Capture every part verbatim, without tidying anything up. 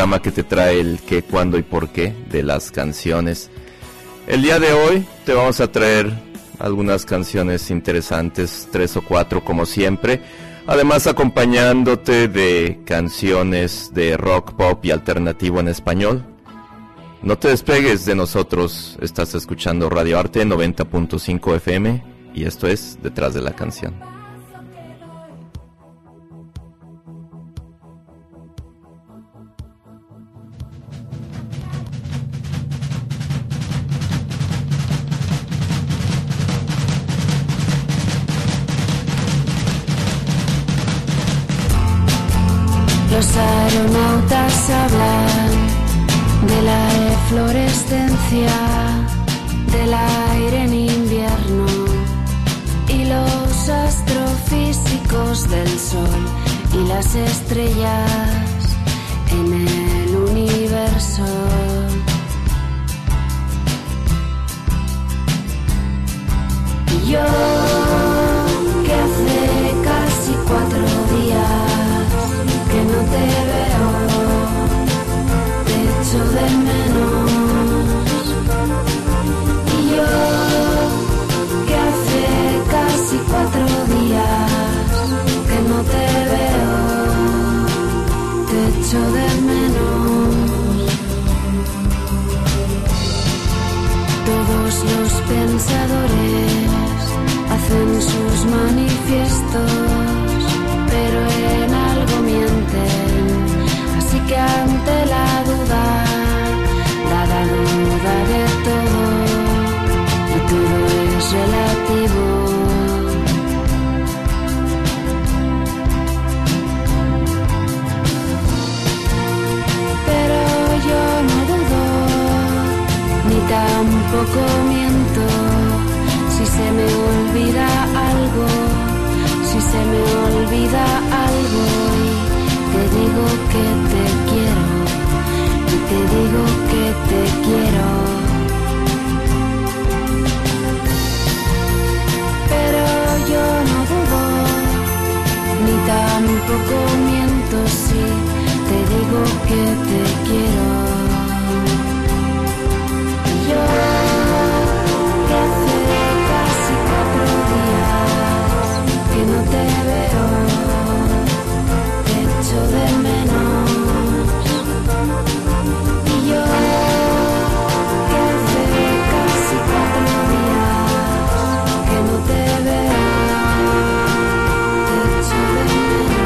programa que te trae el qué, cuándo y por qué de las canciones. El día de hoy te vamos a traer algunas canciones interesantes, tres o cuatro como siempre, además acompañándote de canciones de rock, pop y alternativo en español. No te despegues de nosotros, estás escuchando Radio Arte noventa punto cinco F M y esto es Detrás de la Canción. Los aeronautas hablan de la eflorescencia del aire en invierno y los astrofísicos del sol y las estrellas en el universo. Y yo, que hace casi cuatro días que no te veo, te echo de menos. Y yo, que hace casi cuatro días que no te veo, te echo de menos. Todos los pensadores hacen sus manifiestos, pero en algo mienten, así que ante la duda, la duda de todo, y todo es relativo. Pero yo no dudo, ni tampoco miento, si se me olvida algo, si se me olvida algo y te digo que te quiero, y te digo que te quiero. Pero yo no dudo, ni tampoco miento si te digo que te quiero. Yo, que hace casi cuatro días que no te veo, te echo de menos. Y yo, que hace casi cuatro días que no te veo, te echo de menos.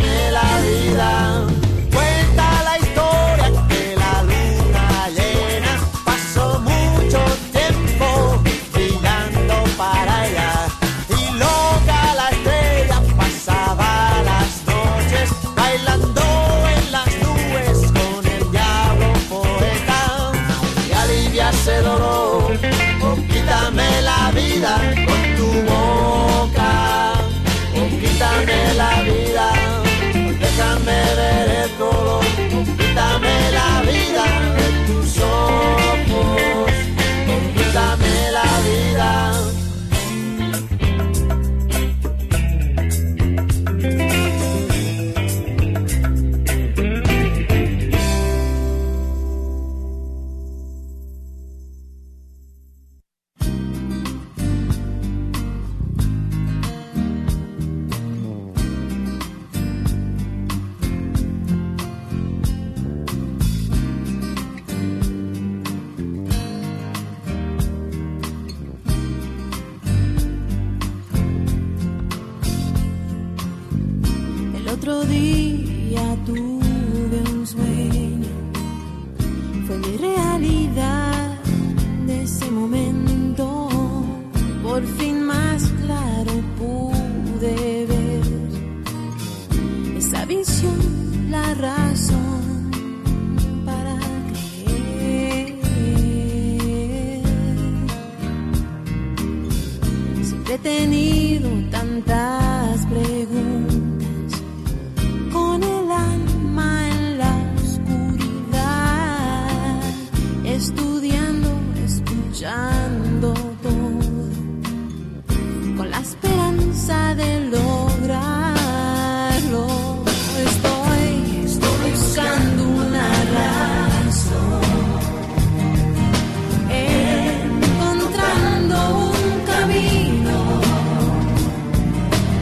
quítame la vida. Cuenta la historia que la luna llena pasó mucho tiempo brillando para allá. Y loca la estrella pasaba las noches bailando en las nubes con el diablo poeta. Y alivia ese dolor, o quítame la vida con tu boca, o quítame la vida, déjame ver el color, o quítame la vida de tus ojos, o quítame la vida. Otro día tuve un sueño, fue mi realidad de ese momento. Por fin más claro pude ver esa visión, la razón para creer. Siempre he tenido tantas preguntas, con el alma en la oscuridad, estudiando, escuchando todo, con la esperanza de lograrlo. Estoy, estoy buscando una razón, encontrando un camino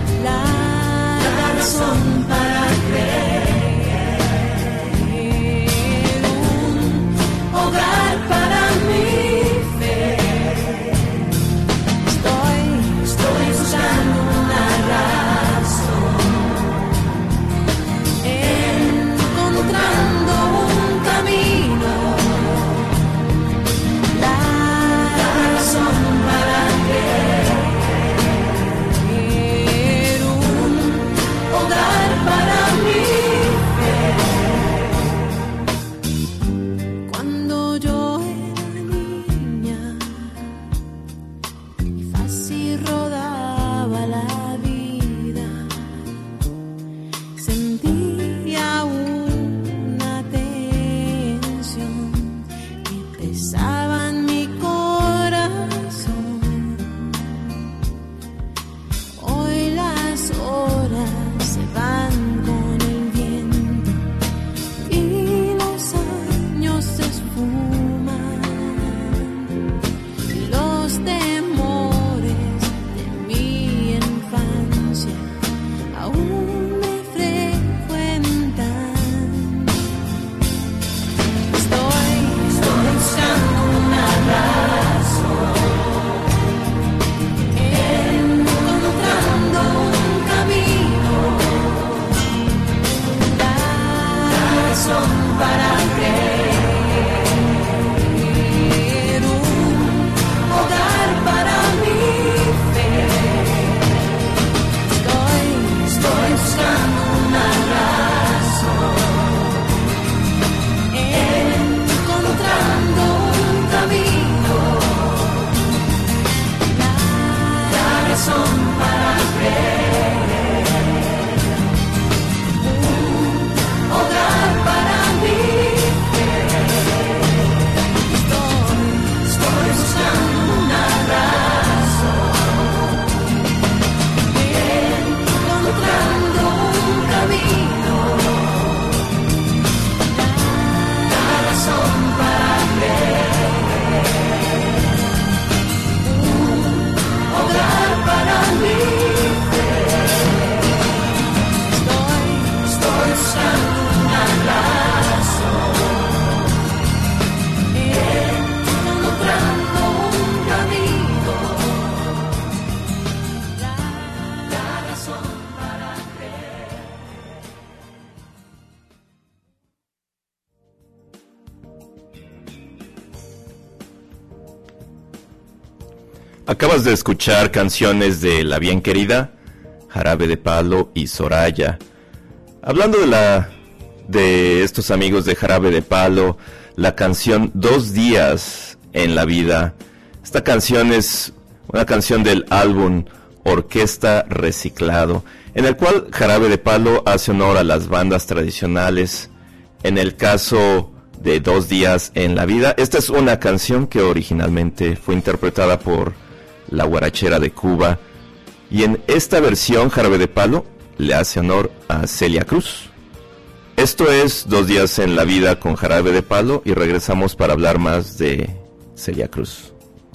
Acabas de escuchar canciones de La Bien Querida, Jarabe de Palo y Soraya. Hablando de la de estos amigos de Jarabe de Palo, la canción Dos Días en la Vida. Esta canción es una canción del álbum Orquesta Reciclado, en el cual Jarabe de Palo hace honor a las bandas tradicionales. En el caso de Dos Días en la Vida, esta es una canción que originalmente fue interpretada por la Guarachera de Cuba, y en esta versión Jarabe de Palo le hace honor a Celia Cruz. Esto es Dos Días en la Vida con Jarabe de Palo, y regresamos para hablar más de Celia Cruz.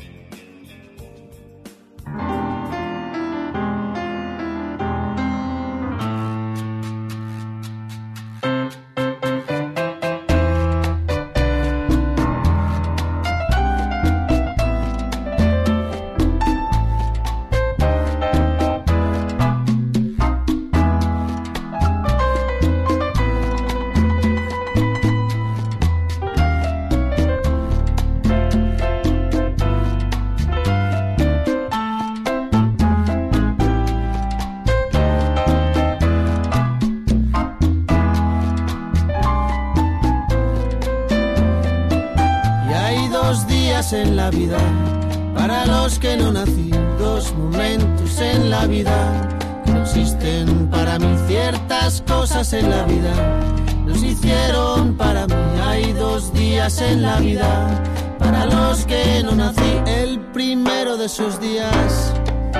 En la vida, para los que no nací, dos momentos en la vida que no existen para mí. Ciertas cosas en la vida los hicieron para mí. Hay dos días en la vida para los que no nací. El primero de esos días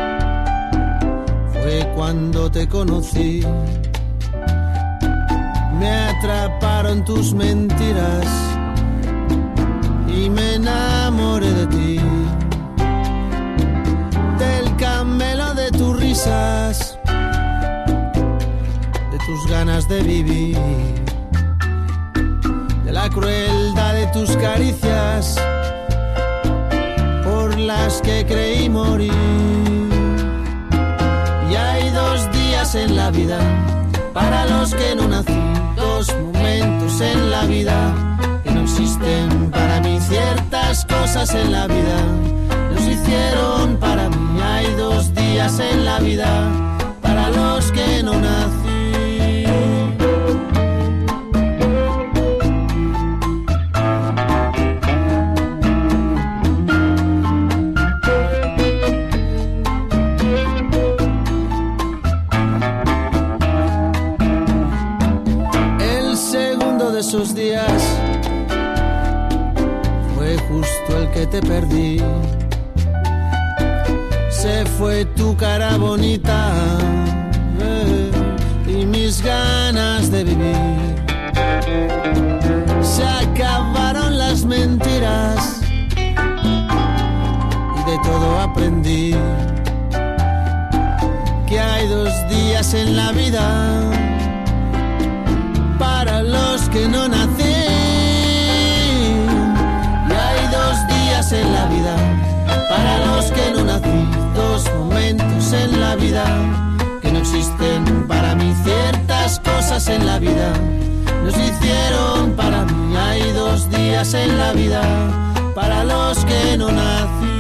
fue cuando te conocí. Me atraparon tus mentiras y me enamoré de ti, del camelo de tus risas, de tus ganas de vivir, de la crueldad de tus caricias, por las que creí morir. Y hay dos días en la vida para los que no nací, dos momentos en la vida que no existen para mí. Ciertas cosas en la vida los hicieron para mí. Hay dos días en la vida para los que no nací. El segundo de esos días fue justo el que te perdí. Se fue tu cara bonita eh, y mis ganas de vivir. Se acabaron las mentiras y de todo aprendí que hay dos días en la vida para los que no nací. En la vida para los que no nací, dos momentos en la vida que no existen para mí. Ciertas cosas en la vida nos hicieron para mí. Hay dos días en la vida para los que no nací.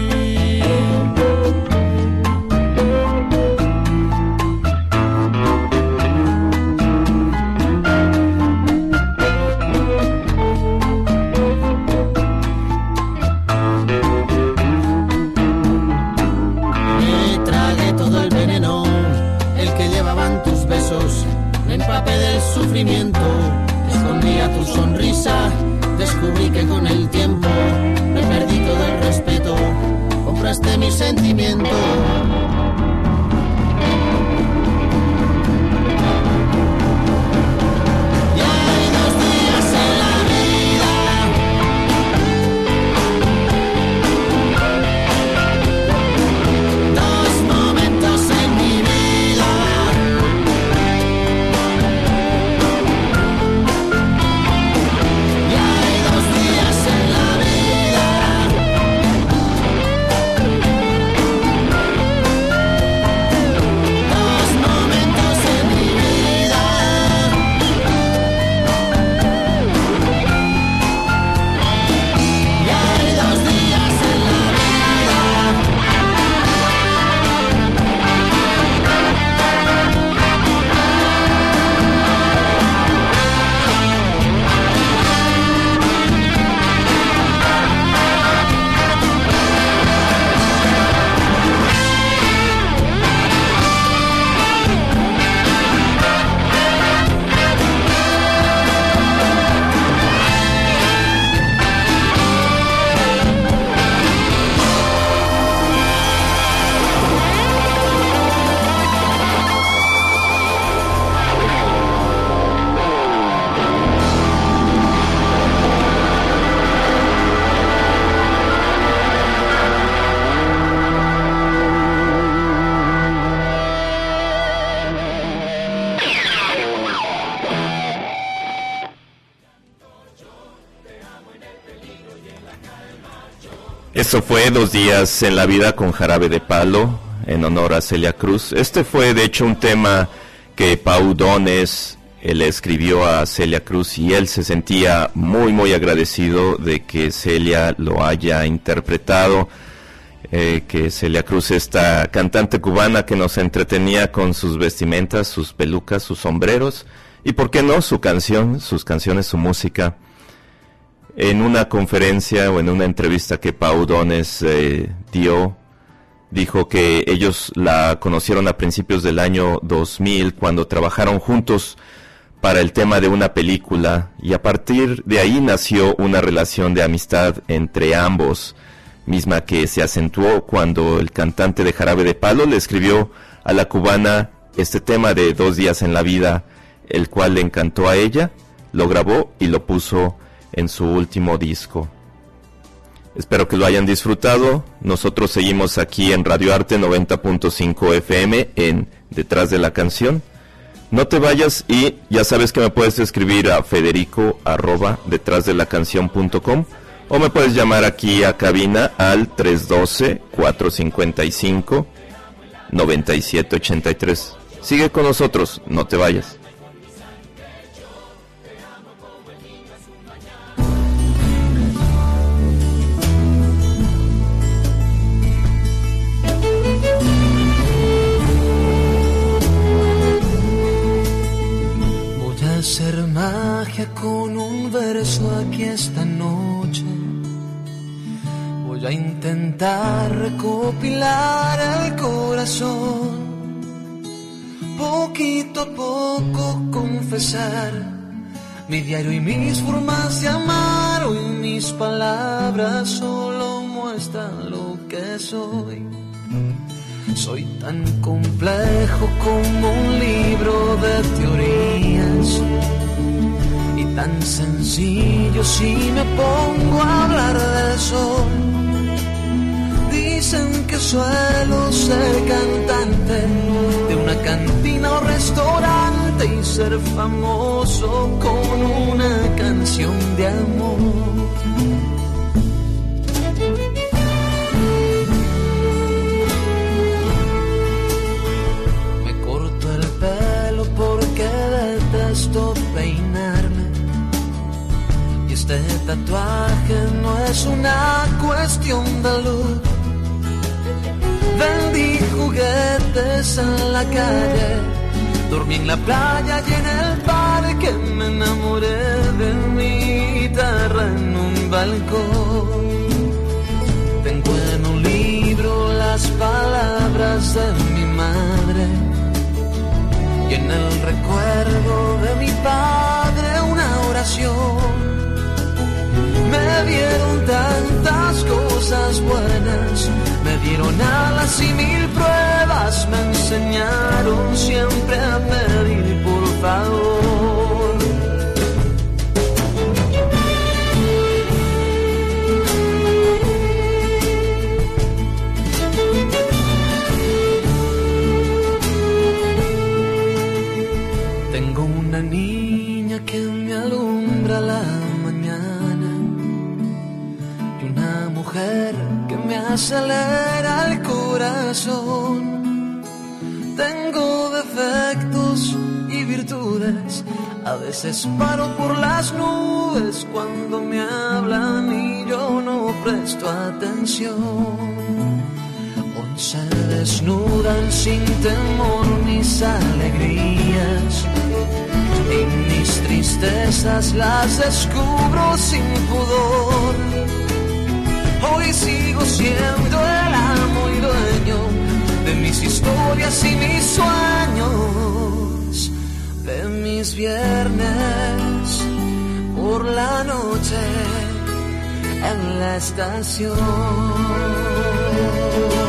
Me empapé del sufrimiento, escondía tu sonrisa. Descubrí que con el tiempo me perdí todo el respeto. Compraste mi sentimiento. Eso fue Dos días en la vida con Jarabe de Palo, en honor a Celia Cruz. Este fue de hecho un tema que Pau Donés eh, le escribió a Celia Cruz, y él se sentía muy muy agradecido de que Celia lo haya interpretado, eh, que Celia Cruz, esta cantante cubana que nos entretenía con sus vestimentas, sus pelucas, sus sombreros, y por qué no, su canción, sus canciones, su música. En una conferencia o en una entrevista que Pau Donés eh, dio, dijo que ellos la conocieron a principios del año dos mil, cuando trabajaron juntos para el tema de una película, y a partir de ahí nació una relación de amistad entre ambos, misma que se acentuó cuando el cantante de Jarabe de Palo le escribió a la cubana este tema de Dos días en la vida, el cual le encantó a ella, lo grabó y lo puso en su último disco. Espero que lo hayan disfrutado. Nosotros seguimos aquí en Radio Arte noventa punto cinco F M en Detrás de la Canción. No te vayas, y ya sabes que me puedes escribir a federico arroba detrás de la canción punto com, o me puedes llamar aquí a cabina al tres uno dos, cuatro cinco cinco, nueve siete ocho tres. Sigue con nosotros, no te vayas. Hacer magia con un verso aquí esta noche. Voy a intentar recopilar el corazón, poquito a poco confesar mi diario y mis formas de amar. Hoy mis palabras solo muestran lo que soy. Soy tan complejo como un libro de teorías, y tan sencillo si me pongo a hablar del sol. Dicen que suelo ser cantante de una cantina o restaurante, y ser famoso con una canción de amor. Detesto peinarme, y este tatuaje no es una cuestión de luz. Vendí juguetes en la calle, dormí en la playa y en el parque, me enamoré de mi guitarra en un balcón. Tengo en un libro las palabras de mi madre, y en el recuerdo de mi padre una oración. Me dieron tantas cosas buenas, me dieron alas y mil pruebas, me enseñaron siempre a pedir por favor. Niña que me alumbra la mañana, y una mujer que me acelera el corazón. Tengo defectos y virtudes, a veces paro por las nubes cuando me hablan y yo no presto atención. Hoy se desnudan sin temor mis alegrías, y mis tristezas las descubro sin pudor. Hoy sigo siendo el amo y dueño de mis historias y mis sueños, de mis viernes por la noche en la estación.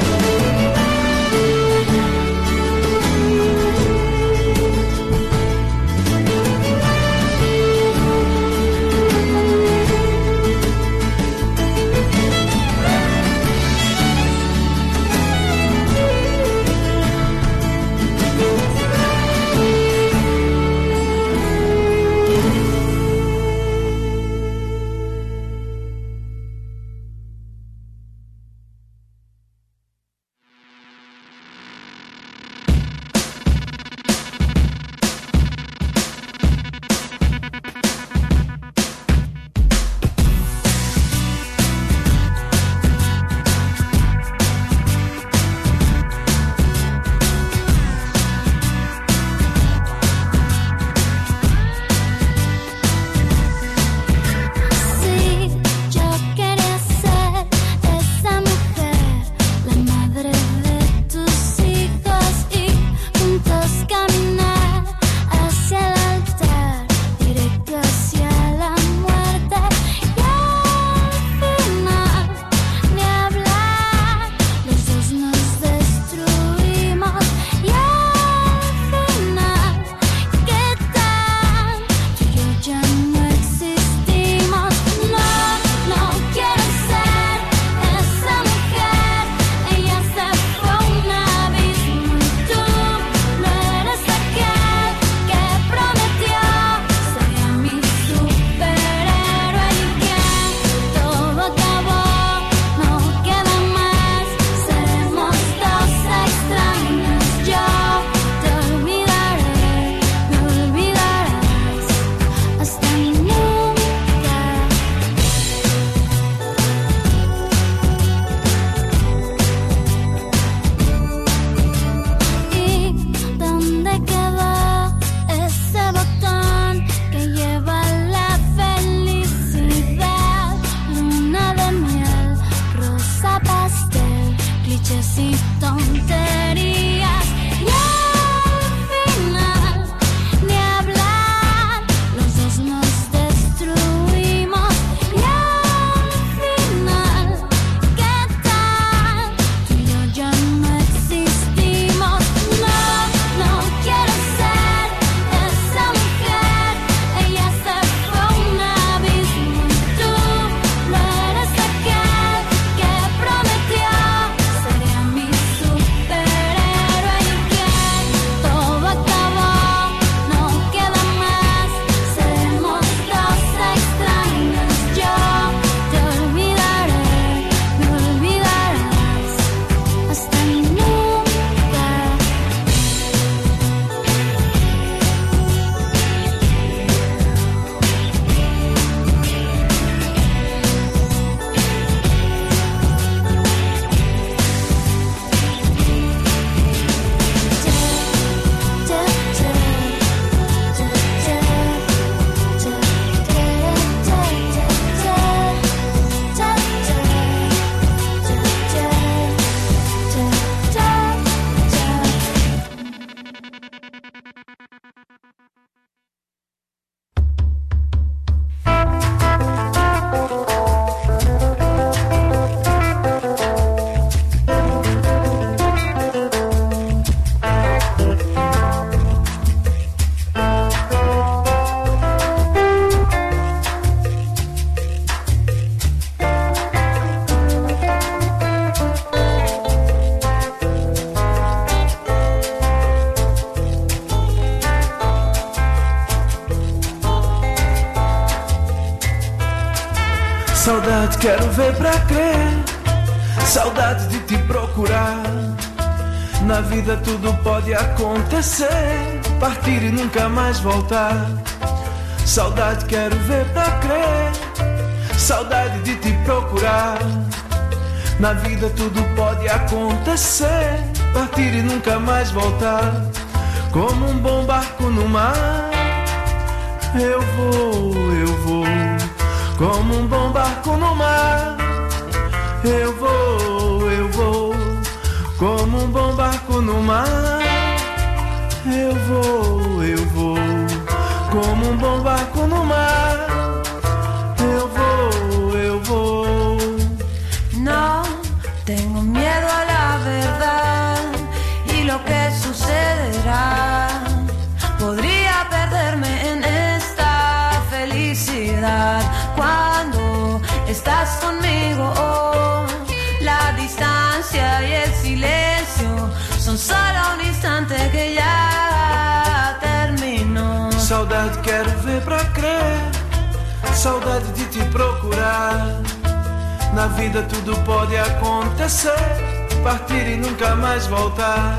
Saudade quero ver pra crer, saudade de te procurar. Na vida tudo pode acontecer, partir e nunca mais voltar. Saudade quero ver pra crer, saudade de te procurar. Na vida tudo pode acontecer, partir e nunca mais voltar. Como um bom barco no mar, eu vou, eu vou. Como um bom barco no mar, eu vou, eu vou. Como um bom barco no mar, eu vou, eu vou. Como um bom barco no mar, eu vou, eu vou. No tengo miedo a la verdad y lo que sucederá. Podría perderme en esta felicidad cuando estás conmigo. Oh, la distancia y el silencio son solo un instante que ya terminó. Saudade quero ver pra crer, saudade de te procurar. Na vida tudo pode acontecer, partir e nunca mais voltar.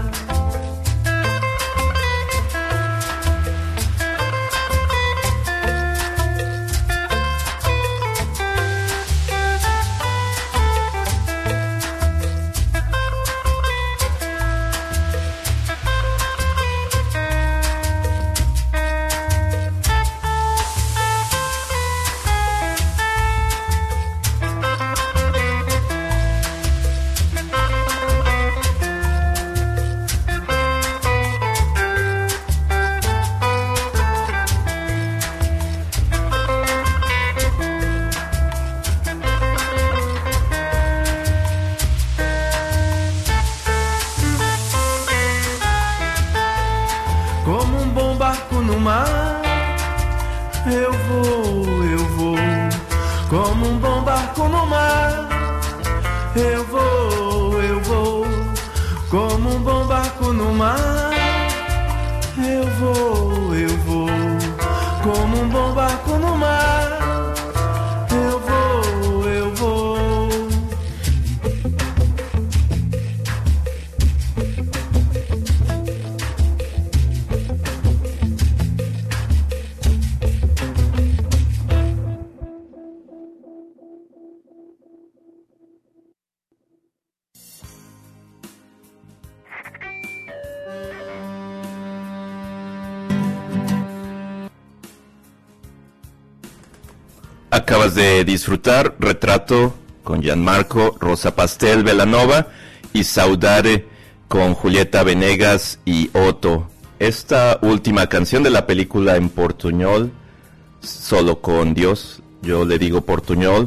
Acabas de disfrutar Retrato con Gianmarco Rosa Pastel Belanova y Saudade con Julieta Venegas y Otto. Esta última canción de la película en portuñol, Solo con Dios, yo le digo portuñol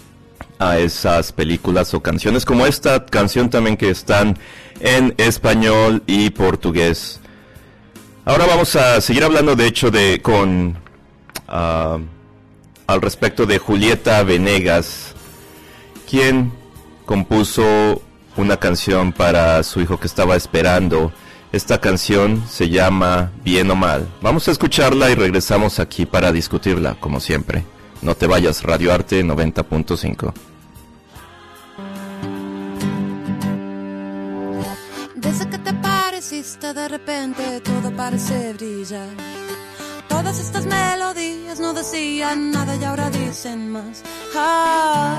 a esas películas o canciones como esta canción también que están en español y portugués. Ahora vamos a seguir hablando de hecho de con uh, al respecto de Julieta Venegas, quien compuso una canción para su hijo que estaba esperando. Esta canción se llama Bien o Mal. Vamos a escucharla y regresamos aquí para discutirla, como siempre. No te vayas, Radio Arte noventa punto cinco. Desde que te pareciste de repente todo parece brillar. Todas estas melodías no decían nada y ahora dicen más. Ah,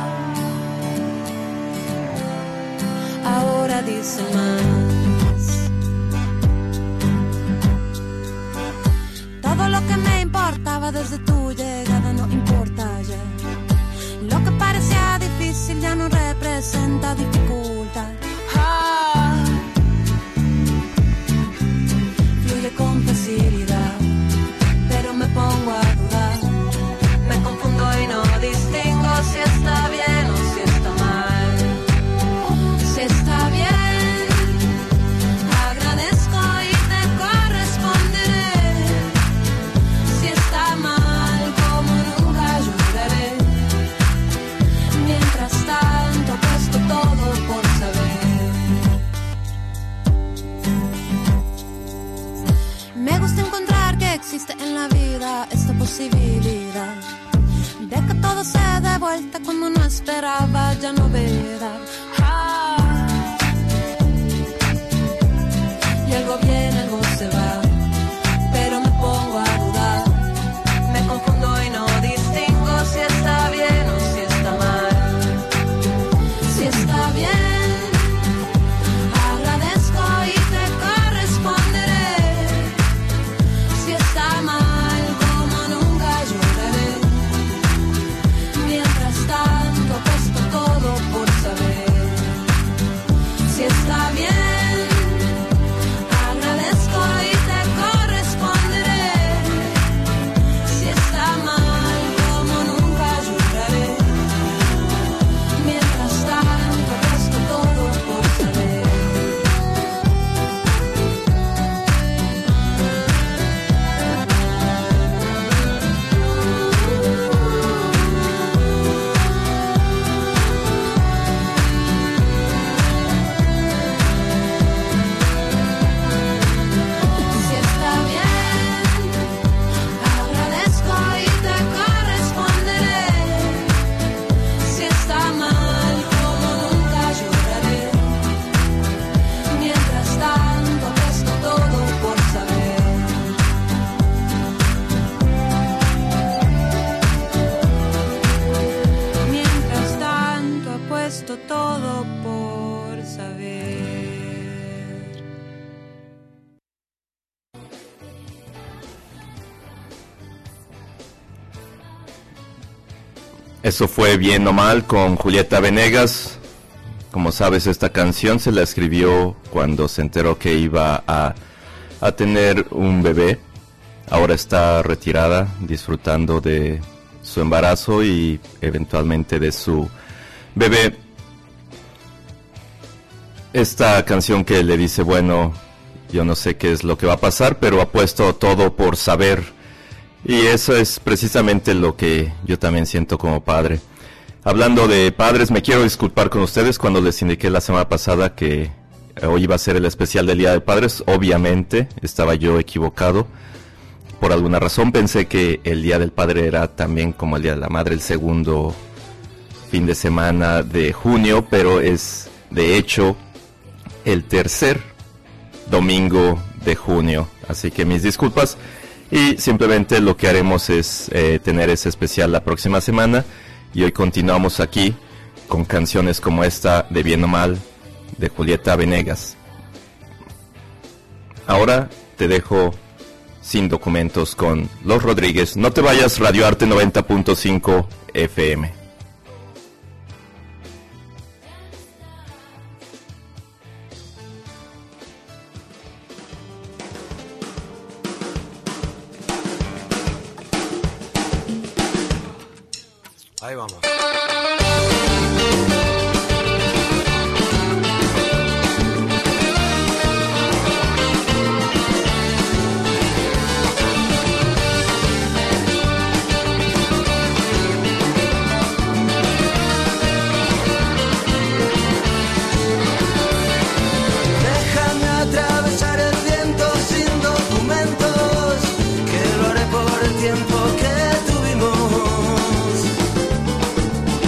ahora dicen más. Todo lo que me importaba desde tu llegada no importa ya. Lo que parecía difícil ya no representa dificultad. Ah, fluye con facilidad. Me pongo a dudar, me confundo y no distingo si está bien o si está mal. Si está bien, agradezco y te corresponderé. Si está mal, como nunca lloraré. Mientras tanto, puesto todo por saber. Me gusta encontrar que existe en la vida esta posibilidad de que todo se dé de vuelta cuando no esperaba, ya no verá. Ah. Y algo viene, algo se va, pero me pongo a dudar. Me confundo y no distingo si está bien o si está mal. Si está bien, agradezco y te corresponderé. Si está mal, como nunca lloraré. Mientras tanto, presto todo por saber. Si está bien, agradezco y te corresponderé. Si está mal, como nunca lloraré. Mientras tanto, presto todo por saber. Si está bien, agradezco y te corresponderé. Si está mal, como nunca lloraré. Mientras tanto, presto todo por saber. Mientras tanto, apuesto todo por saber. Eso fue Bien o Mal con Julieta Venegas. Como sabes, esta canción se la escribió cuando se enteró que iba a, a tener un bebé. Ahora está retirada, disfrutando de su embarazo y eventualmente de su bebé. Esta canción que le dice, bueno, yo no sé qué es lo que va a pasar, pero apuesto todo por saber. Y eso es precisamente lo que yo también siento como padre. Hablando de padres, me quiero disculpar con ustedes cuando les indiqué la semana pasada que hoy iba a ser el especial del Día de Padres. Obviamente estaba yo equivocado. Por alguna razón pensé que el Día del Padre era también como el Día de la Madre, el segundo fin de semana de junio, pero es de hecho el tercer domingo de junio. Así que mis disculpas. Y simplemente lo que haremos es eh, tener ese especial la próxima semana. Y hoy continuamos aquí con canciones como esta de Bien o Mal de Julieta Venegas. Ahora te dejo sin documentos con Los Rodríguez. No te vayas, Radio Arte noventa punto cinco F M. Ahí vamos. Déjame atravesar el viento sin documentos, que lo haré por el tiempo que tuvimos.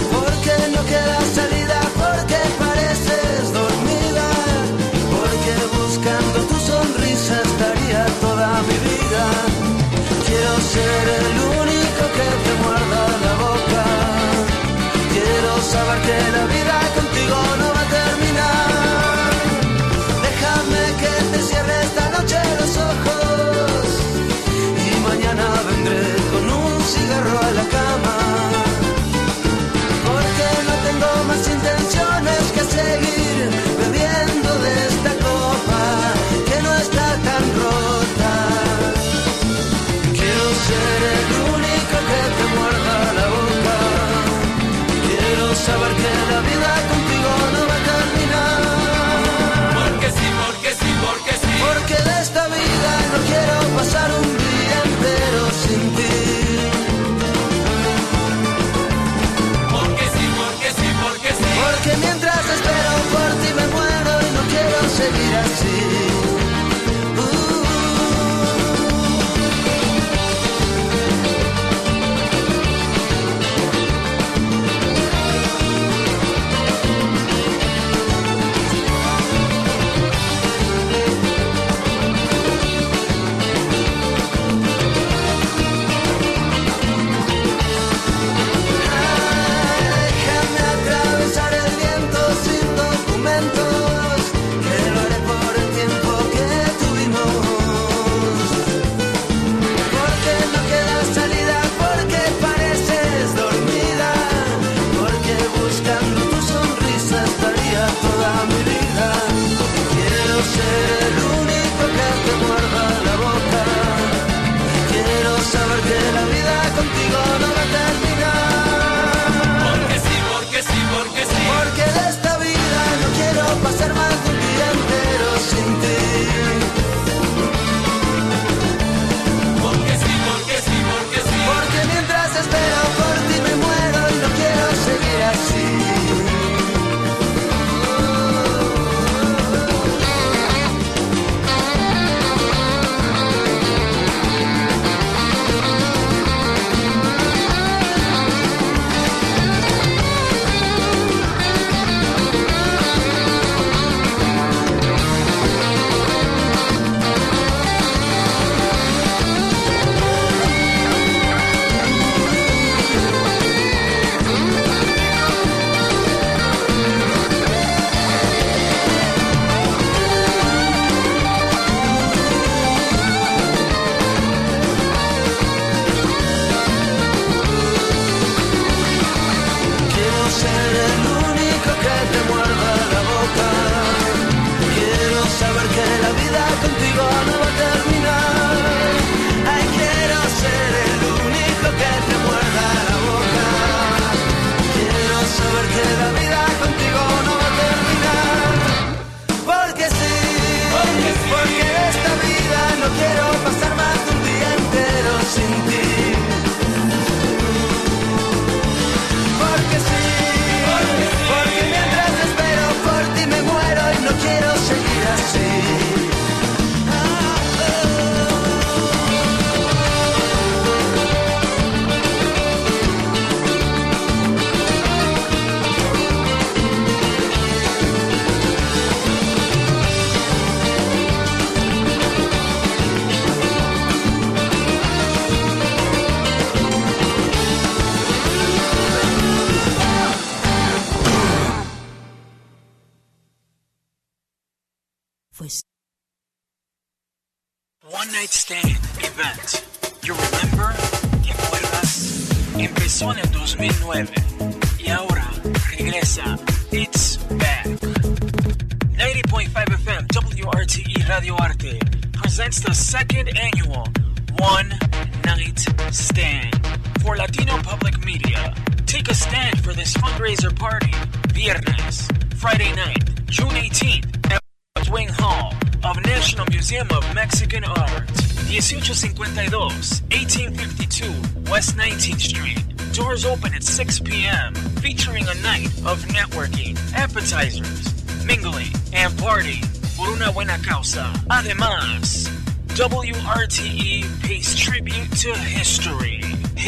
One Night Stand Event. You remember? ¿Te acuerdas? Empezó en el dos mil nueve y ahora regresa. It's back. ninety point five F M W R T E Radio Arte presents the second annual One Night Stand for Latino Public Media. Take a stand for this fundraiser party. Viernes, Friday night, June eighteenth at Wing Hall of National Museum of Mexican Art. eighteen fifty-two, eighteen fifty-two West nineteenth Street. Doors open at six p.m. featuring a night of networking, appetizers, mingling, and partying por una buena causa. Además, W R T E pays tribute to history.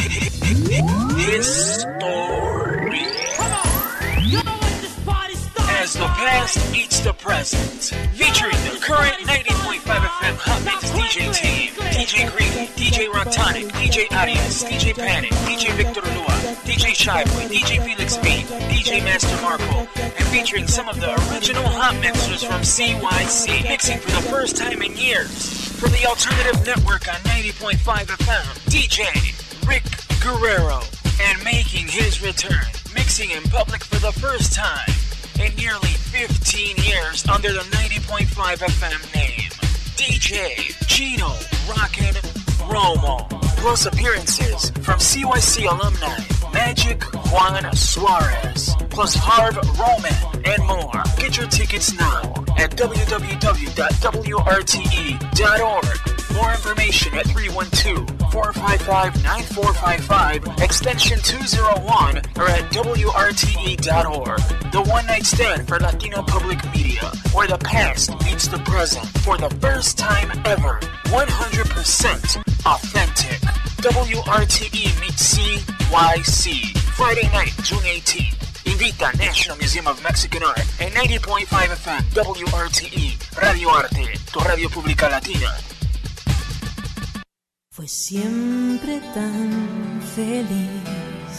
History. As the past meets the present, featuring the current ninety point five F M Hot Mix D J team, D J Greedy, D J Rocktonic, D J Arias, D J Panic, D J Victor Lua, D J Shyboy, D J Felix B, D J Master Marco, and featuring some of the original hot mixers from C Y C, mixing for the first time in years. For the Alternative Network on ninety point five F M, D J Rick Guerrero, and making his return, mixing in public for the first time in nearly fifteen years under the ninety point five F M name, D J Gino Rockin' Romo. Plus appearances from C Y C alumni Magic Juan Suarez, plus Harv Roman, and more. Get your tickets now at w w w dot w r t e dot org. More information at three one two, four five five, nine four five five, extension two oh one, or at w r t e dot org. The One Night Stand for Latino Public Media, where the past meets the present for the first time ever. one hundred percent authentic. W R T E meets C Y C. Friday night, June eighteenth. Invita National Museum of Mexican Art and ninety point five F M W R T E Radio Arte, tu radio pública latina. Fue siempre tan feliz,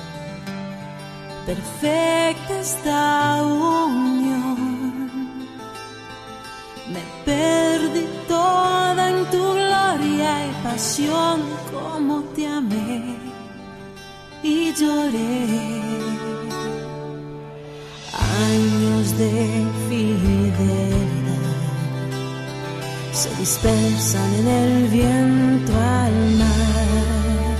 perfecta esta unión. Me perdí toda en tu gloria y pasión, como te amé y lloré. Años de fidelidad se dispersan en el viento al mar.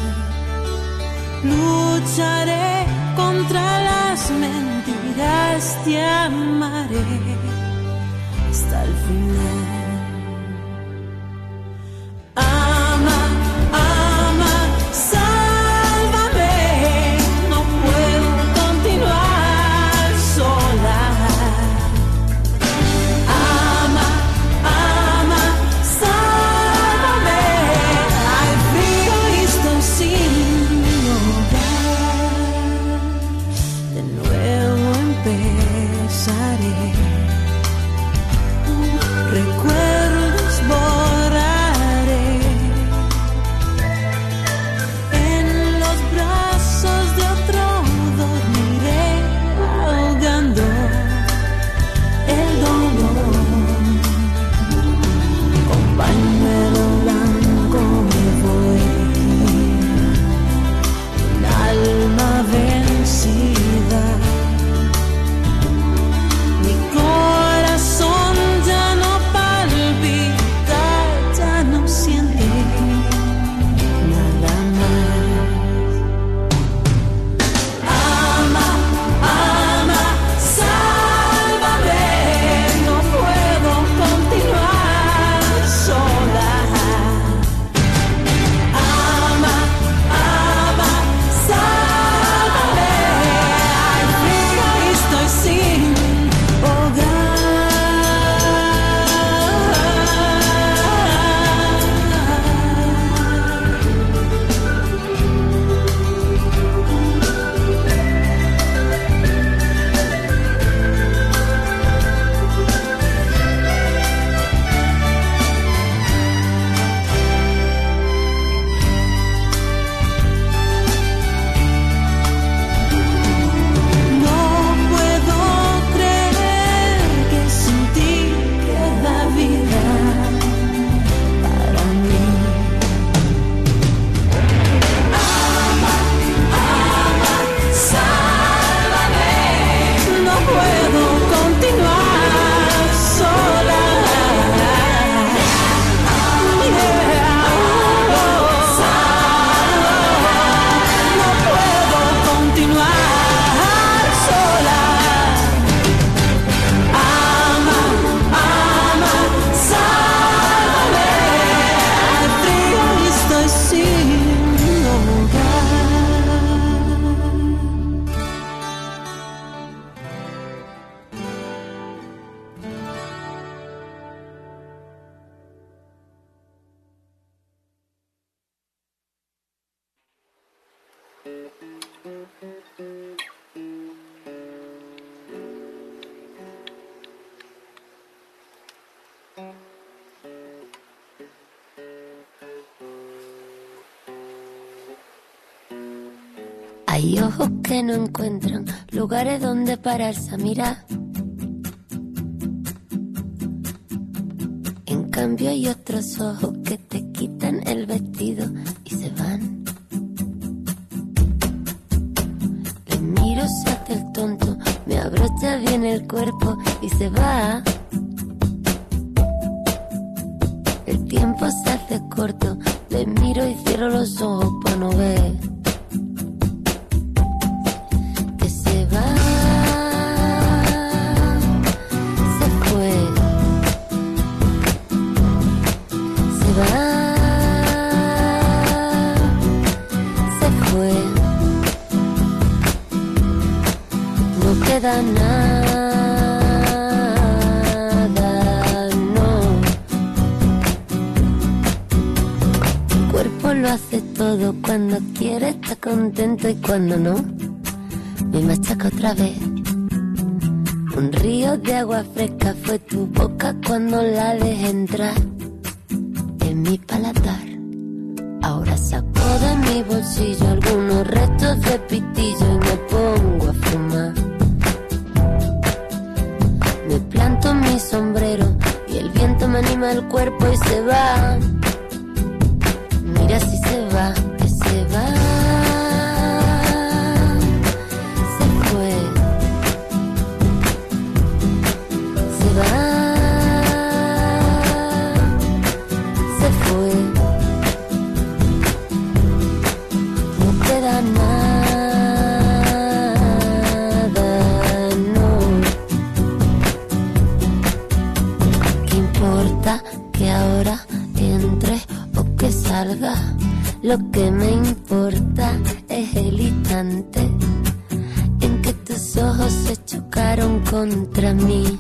Lucharé contra las mentiras, te amaré hasta el final. Ama, ama, sálvame, no puedo continuar sola. Ama, ama, sálvame, hay frío y estoy sin hogar. De nuevo empezaré. Recuerda Hay ojos que no encuentran lugares donde pararse a mirar. En cambio hay otros ojos que te quitan el vestido y se van. Le miro, se hace el tonto, me abrocha bien el cuerpo y se va. El tiempo se hace corto, le miro y cierro los ojos para no ver. Nada, no. El cuerpo lo hace todo, cuando quiere está contento y cuando no, me machaca otra vez. Un río de agua fresca fue tu boca cuando la dejé entrar en mi paladar. Ahora saco de mi bolsillo algunos restos de pitillo y me pongo a fumar. Me planto mi sombrero y el viento me anima el cuerpo y se va. Mira si se va, que se va. Se fue. Se va. Se fue. No queda nada. Que ahora entre o que salga, lo que me importa es el instante en que tus ojos se chocaron contra mí.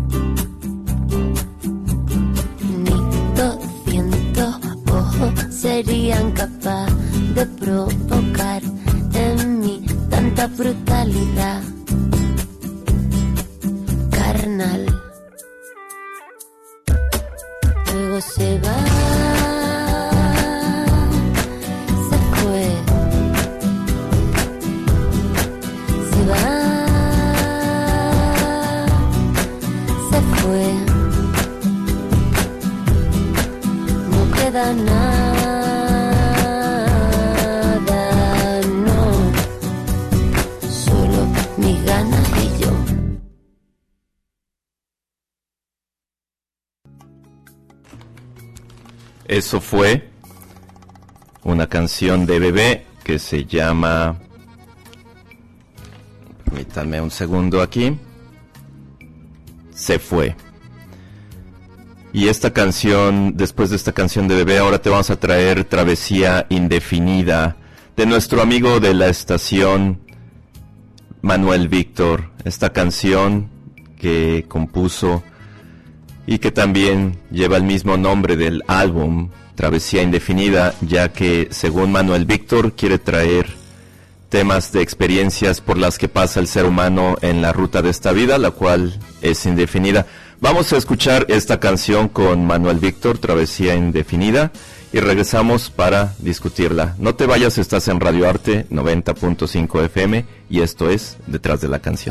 Ni doscientos ojos serían capaces de provocar en mí tanta brutalidad carnal. Luego se va, se fue, se va, se fue, no queda nada, no, solo mis ganas y yo. Eso fue una canción de Bebé que se llama... Permítanme un segundo aquí. Se fue. Y esta canción, después de esta canción de Bebé, ahora te vamos a traer Travesía Indefinida de nuestro amigo de la estación, Manuel Víctor. Esta canción que compuso y que también lleva el mismo nombre del álbum, Travesía Indefinida, ya que, según Manuel Víctor, quiere traer temas de experiencias por las que pasa el ser humano en la ruta de esta vida, la cual es indefinida. Vamos a escuchar esta canción con Manuel Víctor, Travesía Indefinida, y regresamos para discutirla. No te vayas, estás en Radio Arte noventa punto cinco F M y esto es Detrás de la Canción.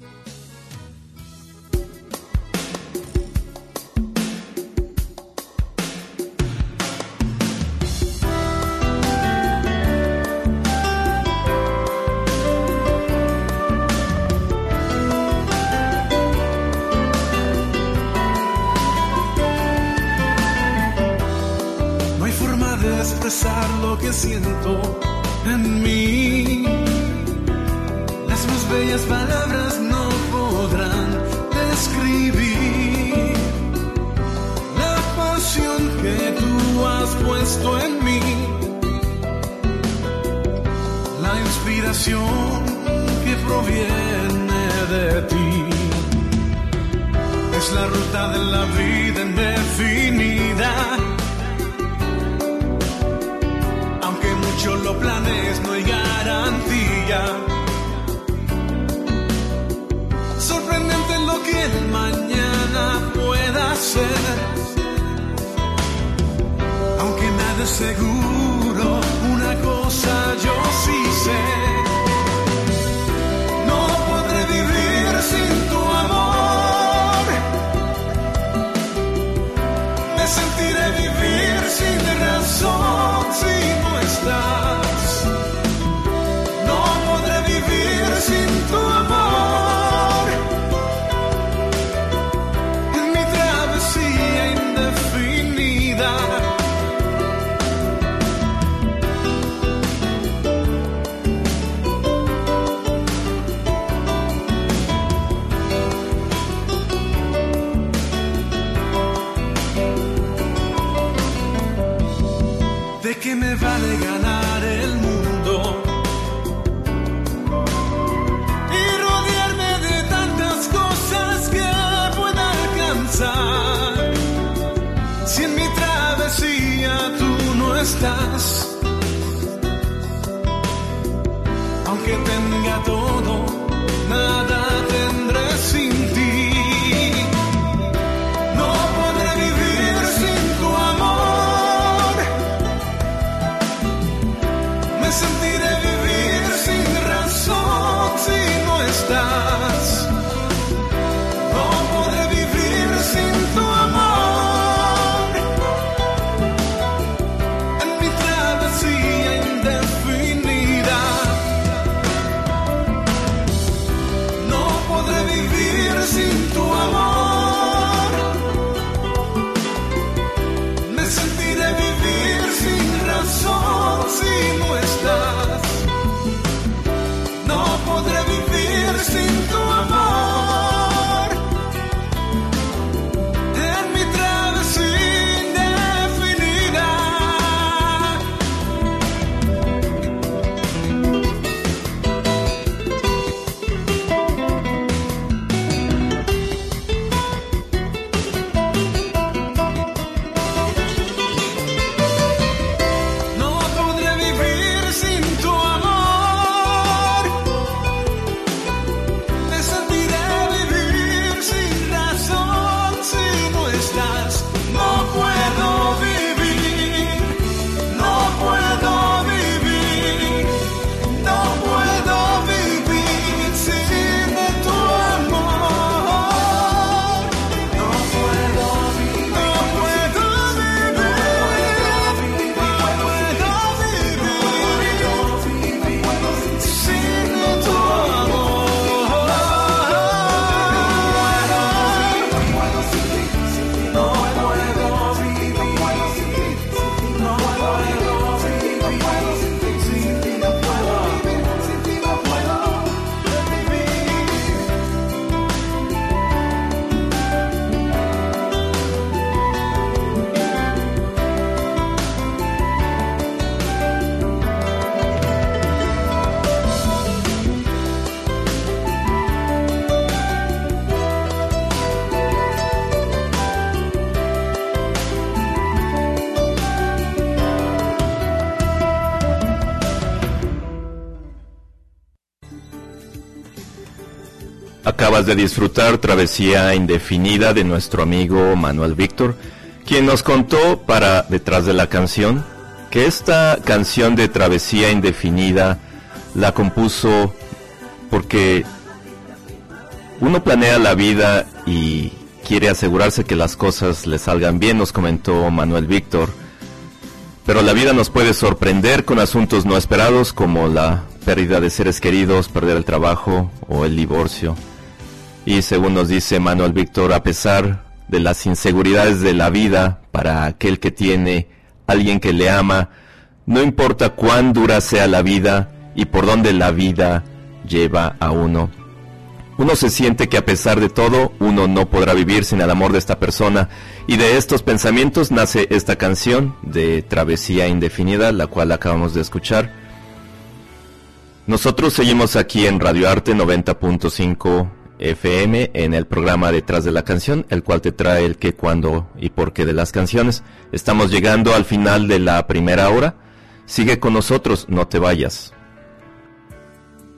Lo que siento en mí, las más bellas palabras no podrán describir la pasión que tú has puesto en mí, la inspiración que proviene de ti. Es la ruta de la vida indefinida. Aunque mucho lo planees, no llegará día. Sorprendente lo que el mañana pueda ser. Aunque nada es seguro, una cosa yo sí sé. No podré vivir sin tu amor. Me sentiré vivir sin razón si no estás. No podré vivir sin tu amor. En mi travesía indefinida. ¿De qué me vale ganar el mundo y rodearme de tantas cosas que pueda alcanzar si en mi travesía tú no estás? Aunque tenga todo, nada tendré sin ti. No podré vivir sin tu amor. Me sentiré vivir sin razón si no estás. No podré vivir sin tu amor. En mi travesía indefinida. No podré vivir sin tu amor. Me sentiré vivir sin razón si no estás. No podré vivir sin tu amor. En mi travesía indefinida. No podré vivir sin tu amor. Me sentiré vivir sin razón si no estás. No puedo vivir, no puedo vivir, no puedo vivir sin tu amor. No puedo vivir, no puedo vivir, no puedo vivir sin tu Acabas de disfrutar Travesía Indefinida de nuestro amigo Manuel Víctor, quien nos contó para Detrás de la Canción que esta canción de Travesía Indefinida la compuso porque uno planea la vida y quiere asegurarse que las cosas le salgan bien, nos comentó Manuel Víctor, pero la vida nos puede sorprender con asuntos no esperados como la pérdida de seres queridos, perder el trabajo o el divorcio. Y según nos dice Manuel Víctor, a pesar de las inseguridades de la vida, para aquel que tiene alguien que le ama, no importa cuán dura sea la vida y por dónde la vida lleva a uno. Uno se siente que a pesar de todo, uno no podrá vivir sin el amor de esta persona, y de estos pensamientos nace esta canción de Travesía Indefinida, la cual acabamos de escuchar. Nosotros seguimos aquí en Radio Arte noventa punto cinco F M en el programa Detrás de la Canción, el cual te trae el qué, cuándo y por qué de las canciones. Estamos llegando al final de la primera hora. Sigue con nosotros, no te vayas.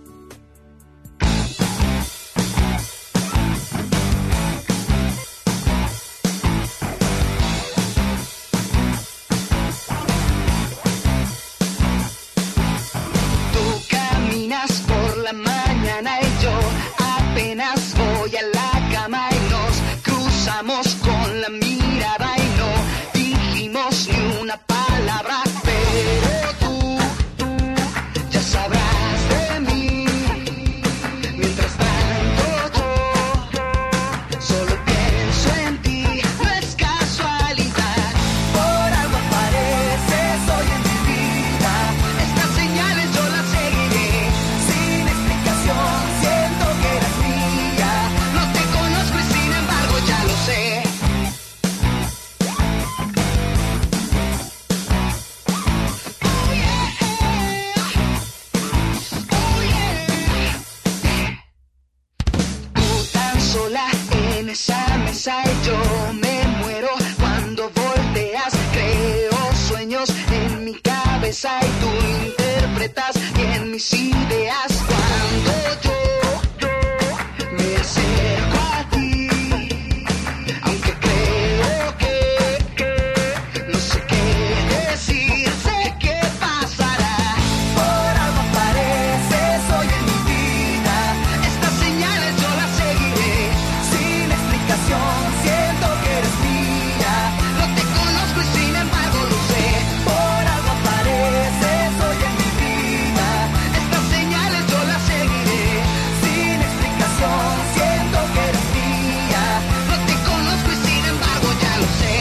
piensa y tú interpretas bien mis ideas cuando yo, yo me acerco a ti, aunque creo que, que no sé qué decir, sé qué pasará. Por algo apareces hoy en mi vida, estas señales yo las seguiré sin explicación, siento que eres mía, no te conozco y sin embargo lo sé. Por algo apareces hoy en mi vida, estas señales yo las seguiré sin explicación, siento que eres mía, no te conozco y sin embargo ya lo sé.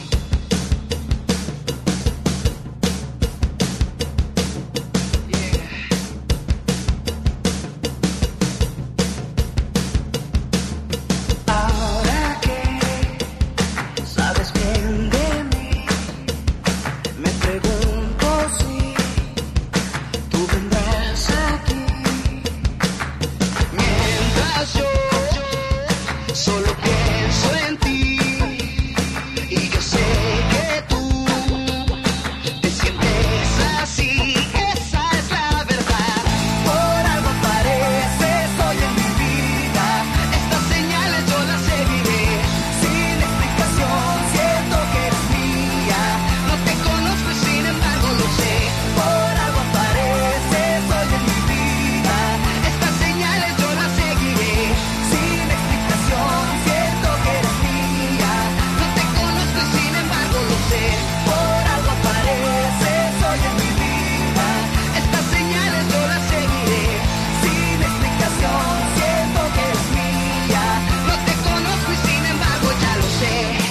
Ahora que sabes bien de mí, me pregunto si tú vendrás aquí. Mientras yo solo pienso en ti, y yo sé que tú te sientes así, esa es la verdad. Por algo apareces hoy en mi vida, estas señales yo las seguiré sin explicación, siento que eres mía, no te conozco y sin embargo lo sé. Por algo apareces hoy en mi vida, estas señales yo las seguiré sin explicación, siento que eres mía, no te conozco y sin embargo lo sé. Por algo apareces hoy en mi vida, estas señales yo las seguiré sin explicación, siento que eres mía, no te conozco y sin embargo ya lo sé.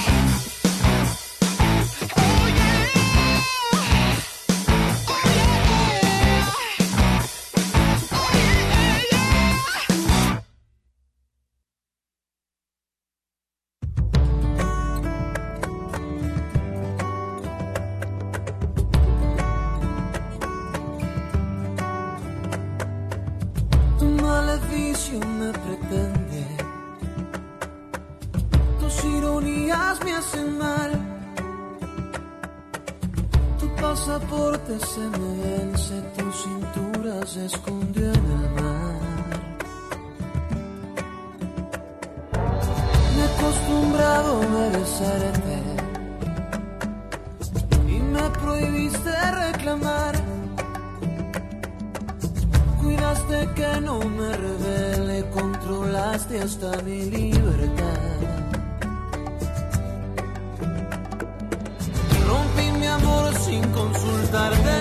Tu maleficio me pretende, tus ironías me hacen mal, tu pasaporte se me vence, tu cintura se escondió en el mar. Me he acostumbrado a besarte y me prohibiste reclamar. Cuidaste que no me revele, controlaste hasta mi libertad. Rompí mi amor sin consultarte,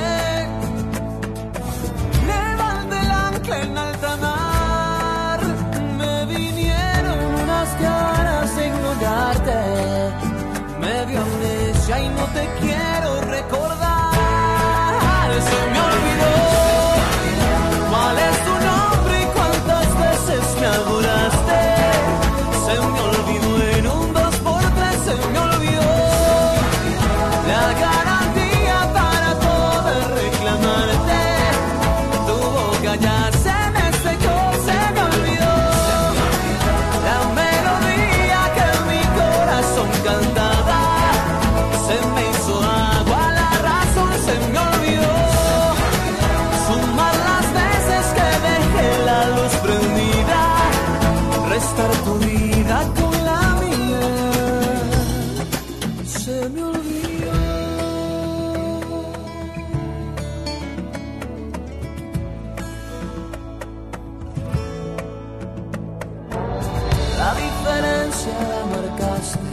levanté el ancla en alta mar. Me vinieron unas ganas de ignorarte, me dio amnesia y no te quiero recordar. Se me olvidó cuál es tu nombre y cuántas veces me adoraste. Se me olvidó en un dos por tres, se me olvidó la garantía para poder reclamarte. Tu boca ya se me secó, se me olvidó la melodía que mi corazón cantaba. Se me hizo agua la razón, se me olvidó sumar las veces que dejé la luz prendida, restar tu vida con la mía. Se me olvidó. La diferencia la marcaste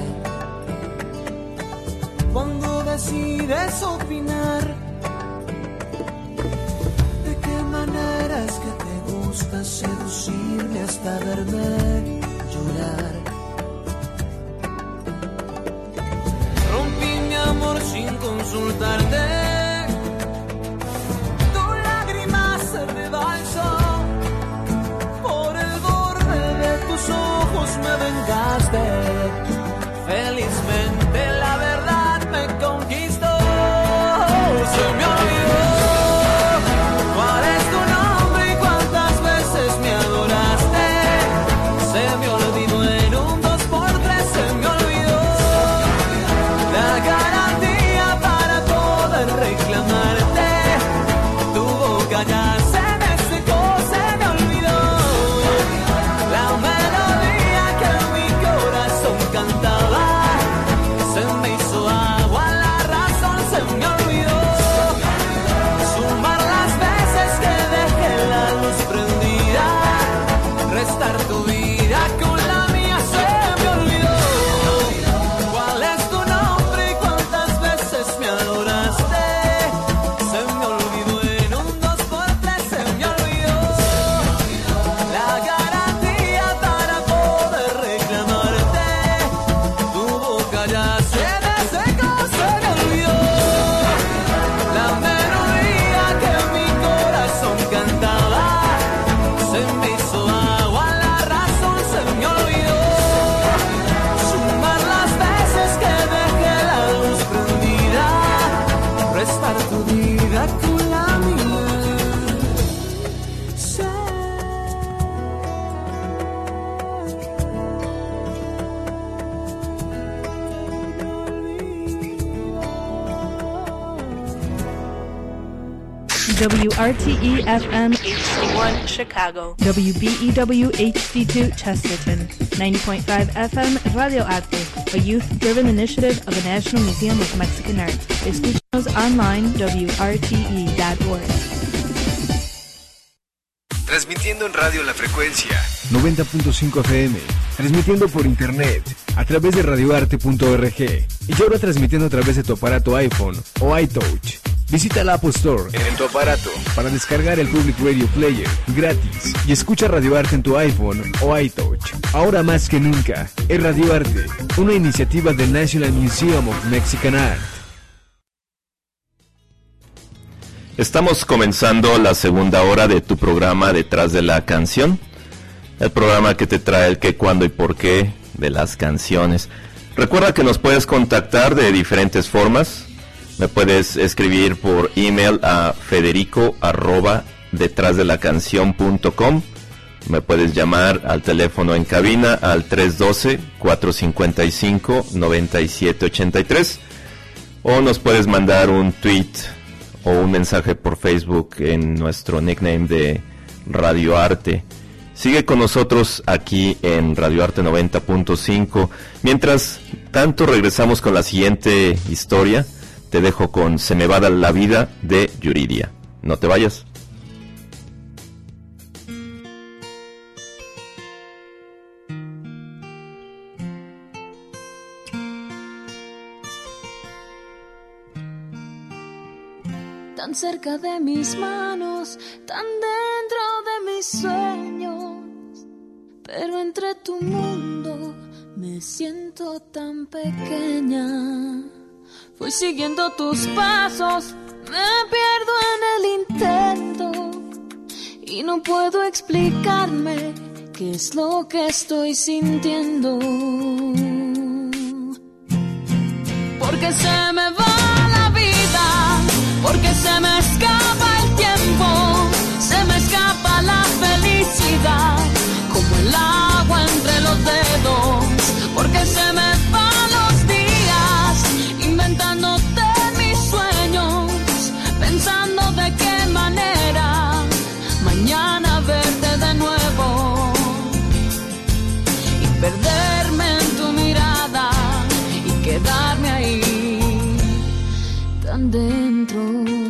cuando decides opinar. ¿De qué manera es que te gusta seducirme hasta verme llorar? Rompí mi amor sin consultarte, tu lágrima se rebalsó, por el borde de tus ojos me vengaste. Felizmente la verdad me conquistó. Se me olvidó cuál es tu nombre y cuántas veces me adoraste. Se me olvidó en un dos por tres, se me olvidó la garantía para poder W R T E F M H D one Chicago, W B E W H D two Chesterton, ninety point five F M Radio Arte, a youth-driven initiative of the National Museum of Mexican Art. Escúchanos online w r t e dot org. Transmitiendo en radio La Frecuencia noventa punto cinco F M, transmitiendo por internet a través de radioarte punto org y ahora transmitiendo a través de tu aparato iPhone o iTouch. Visita la Apple Store en tu aparato para descargar el Public Radio Player gratis y escucha Radio Arte en tu iPhone o iTouch. Ahora más que nunca, es Radio Arte, una iniciativa del National Museum of Mexican Art. Estamos comenzando la segunda hora de tu programa Detrás de la Canción, el programa que te trae el qué, cuándo y por qué de las canciones. Recuerda que nos puedes contactar de diferentes formas. Me puedes escribir por email a federico arroba detrás de la canción punto com. Me puedes llamar al teléfono en cabina al tres uno dos, cuatro cinco cinco, nueve siete ocho tres, o nos puedes mandar un tweet o un mensaje por Facebook en nuestro nickname de Radio Arte. Sigue con nosotros aquí en Radio Arte noventa punto cinco. Mientras tanto, regresamos con la siguiente historia. Te dejo con Se me va la vida de Yuridia. No te vayas. Tan cerca de mis manos, tan dentro de mis sueños, pero entre tu mundo me siento tan pequeña. Voy siguiendo tus pasos, me pierdo en el intento y no puedo explicarme qué es lo que estoy sintiendo. Porque se me va la vida, porque se me escapa el tiempo, se me escapa la felicidad, como el agua entre los dedos, porque se me van los días, inventándote mis sueños, pensando de qué manera mañana verte de nuevo y perderme en tu mirada y quedarme ahí tan dentro.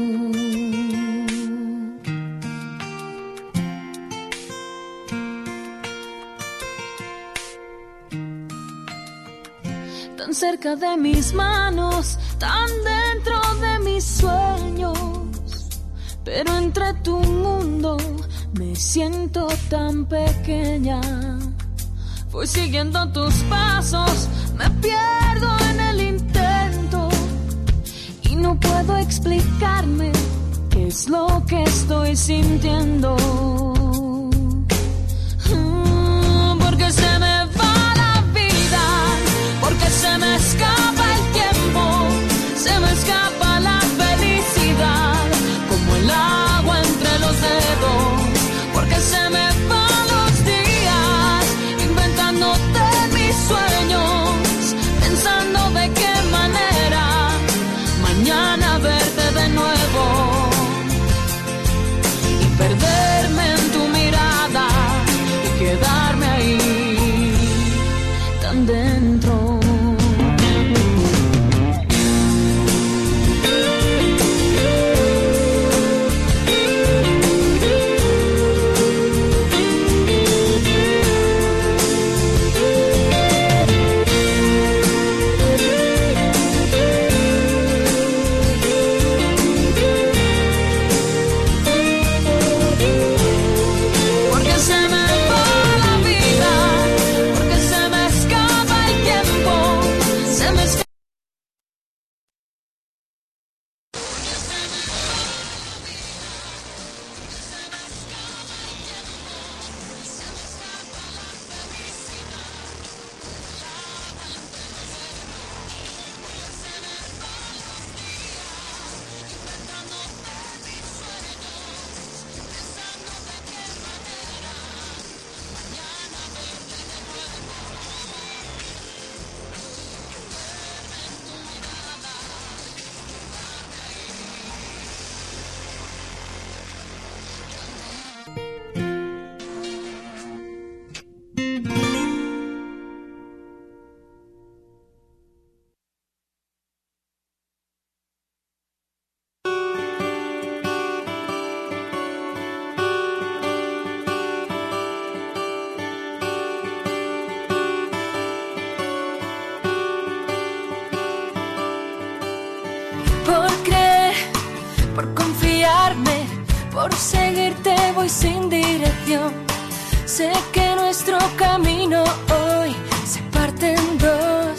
Tan cerca de mis manos, tan dentro de mis sueños, pero entre tu mundo me siento tan pequeña. Voy siguiendo tus pasos, me pierdo en el intento y no puedo explicarme qué es lo que estoy sintiendo. Mm, porque se me va la vida, porque se me escapa el tiempo, se me escapa la felicidad, como el agua entre los dedos, porque se me van los días, inventándote mis sueños, pensando de qué manera mañana verte de nuevo y perderme por seguirte voy sin dirección. Sé que nuestro camino hoy se parte en dos.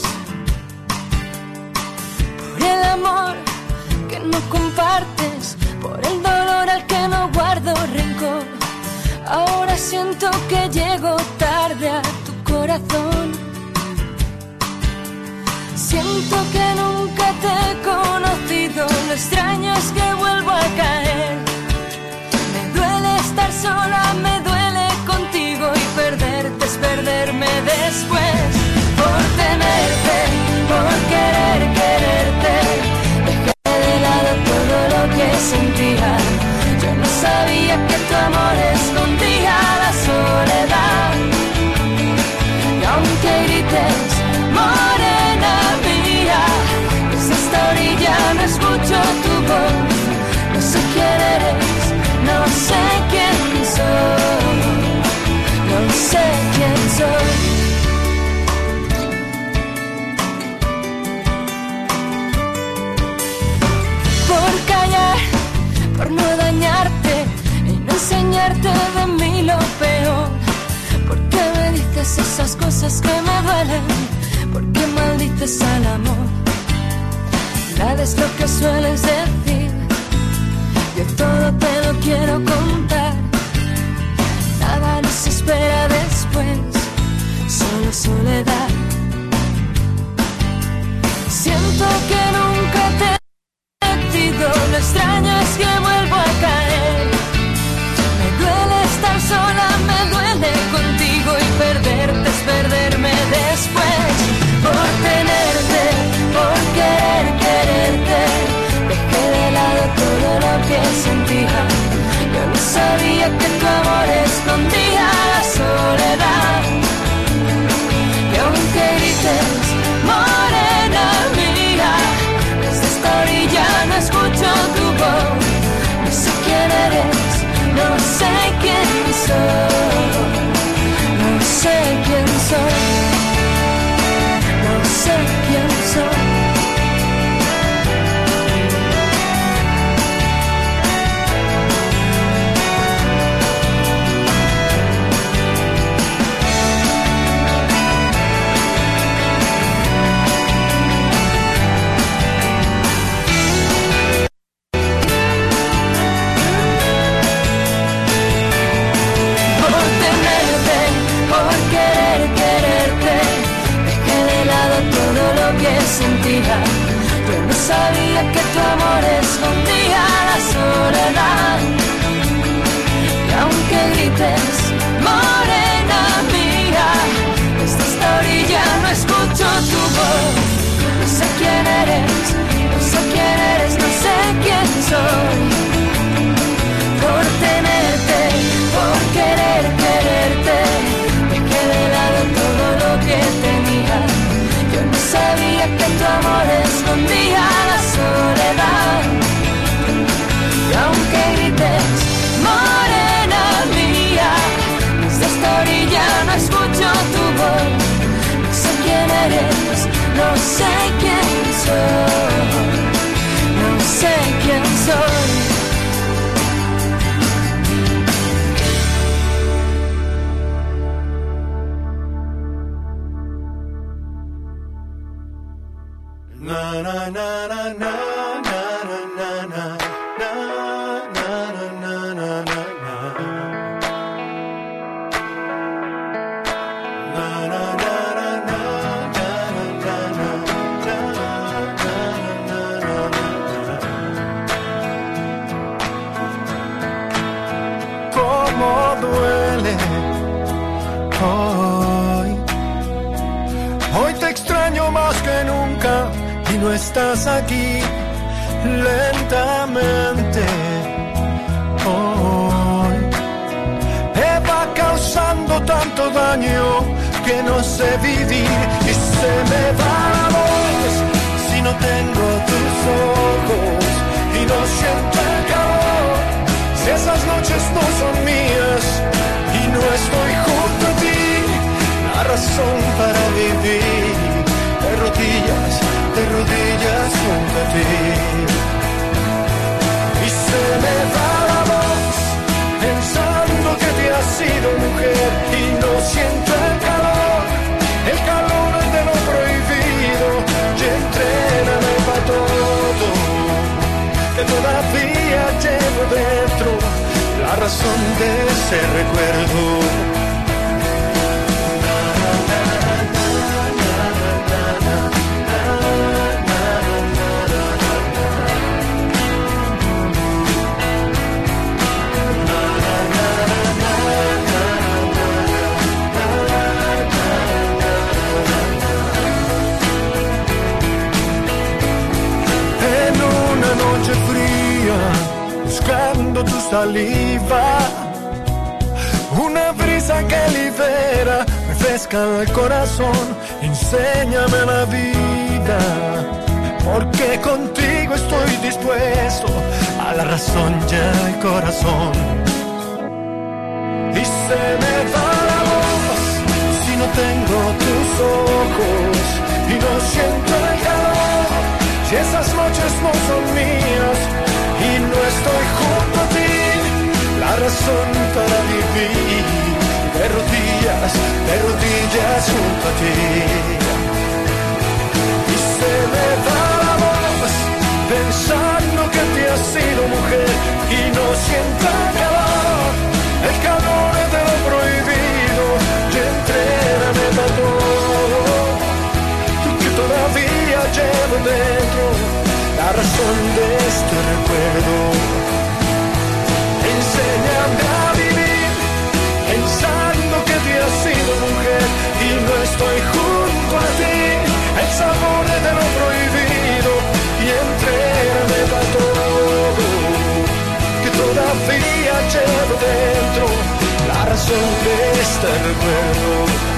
Por el amor que no compartes, por el dolor al que no guardo rencor. Ahora siento que llego tarde a tu corazón. Siento que nunca te he conocido, lo extraño es que vuelvo a caer. Me duele estar sola, me duele contigo y perderte es perderme después. Por tenerte, por querer quererte, dejé de lado todo lo que sentía. Yo no sabía que tu amor escondía la soledad. Y aunque grites, morena mía, desde esta orilla no escucho tu voz. No sé quién eres, no sé quién soy, no sé quién soy. Por callar, por no dañarte y no enseñarte de mí lo peor. ¿Por qué me dices esas cosas que me duelen? ¿Por qué maldices al amor? Nada es lo que sueles decir, yo todo te lo quiero contar. Nada nos espera después, solo soledad. Siento que nunca te he conocido, lo extraño es que vuelvo a caer. Me duele estar sola, me duele contigo y perderte es perderme después. Por tenerte, por querer quererte, dejé de lado todo lo que sentía. Yo no sabía que tu amor escondía la soledad. Y aunque grites, morena mía, desde esta orilla no escucho tu voz. No sé quién eres, no sé quién soy, no sé quién soy, no sé quién soy. Sentía. Yo no sabía que tu amor escondía la soledad. Y aunque grites, morena mía, desde esta orilla no escucho tu voz. No sé quién eres, no sé quién eres, no sé quién soy. Por tenerte, por querer quererte, dejé de lado todo lo que tenía. Yo no sabía que tu amor escondía la soledad. Y aunque grites, morena mía, desde esta orilla no escucho tu voz. No sé quién eres, no sé quién soy, no sé quién soy. Na na na na na na na na na na na na. Cómo duele hoy. Hoy te extraño más que nunca. Y no estás aquí lentamente hoy. Me va causando tanto daño que no sé vivir y se me va la voz si no tengo tus ojos y no siento el calor. Si esas noches no son mías y no estoy junto a ti, la razón para vivir de rodillas, de rodillas junto a ti. Y se me va la voz de ese recuerdo. Noche fría, buscando tu saliva, una brisa que libera, refresca el corazón, enséñame la vida, porque contigo estoy dispuesto a la razón y al corazón. Y se me va la voz si no tengo tus ojos y no siento el calor. Si esas noches no son mías y no estoy junto a ti, la razón para vivir, de rodillas, de rodillas junto a ti. Y se me va la voz pensando que te has sido mujer y no siento el calor, el calor de lo prohibido y entrégame todo. Todavía llevo dentro la razón de este recuerdo. Enséñame a vivir pensando que te has sido mujer y no estoy junto a ti. El sabor de lo prohibido y entrégame para todo, que todavía llevo dentro la razón de este recuerdo.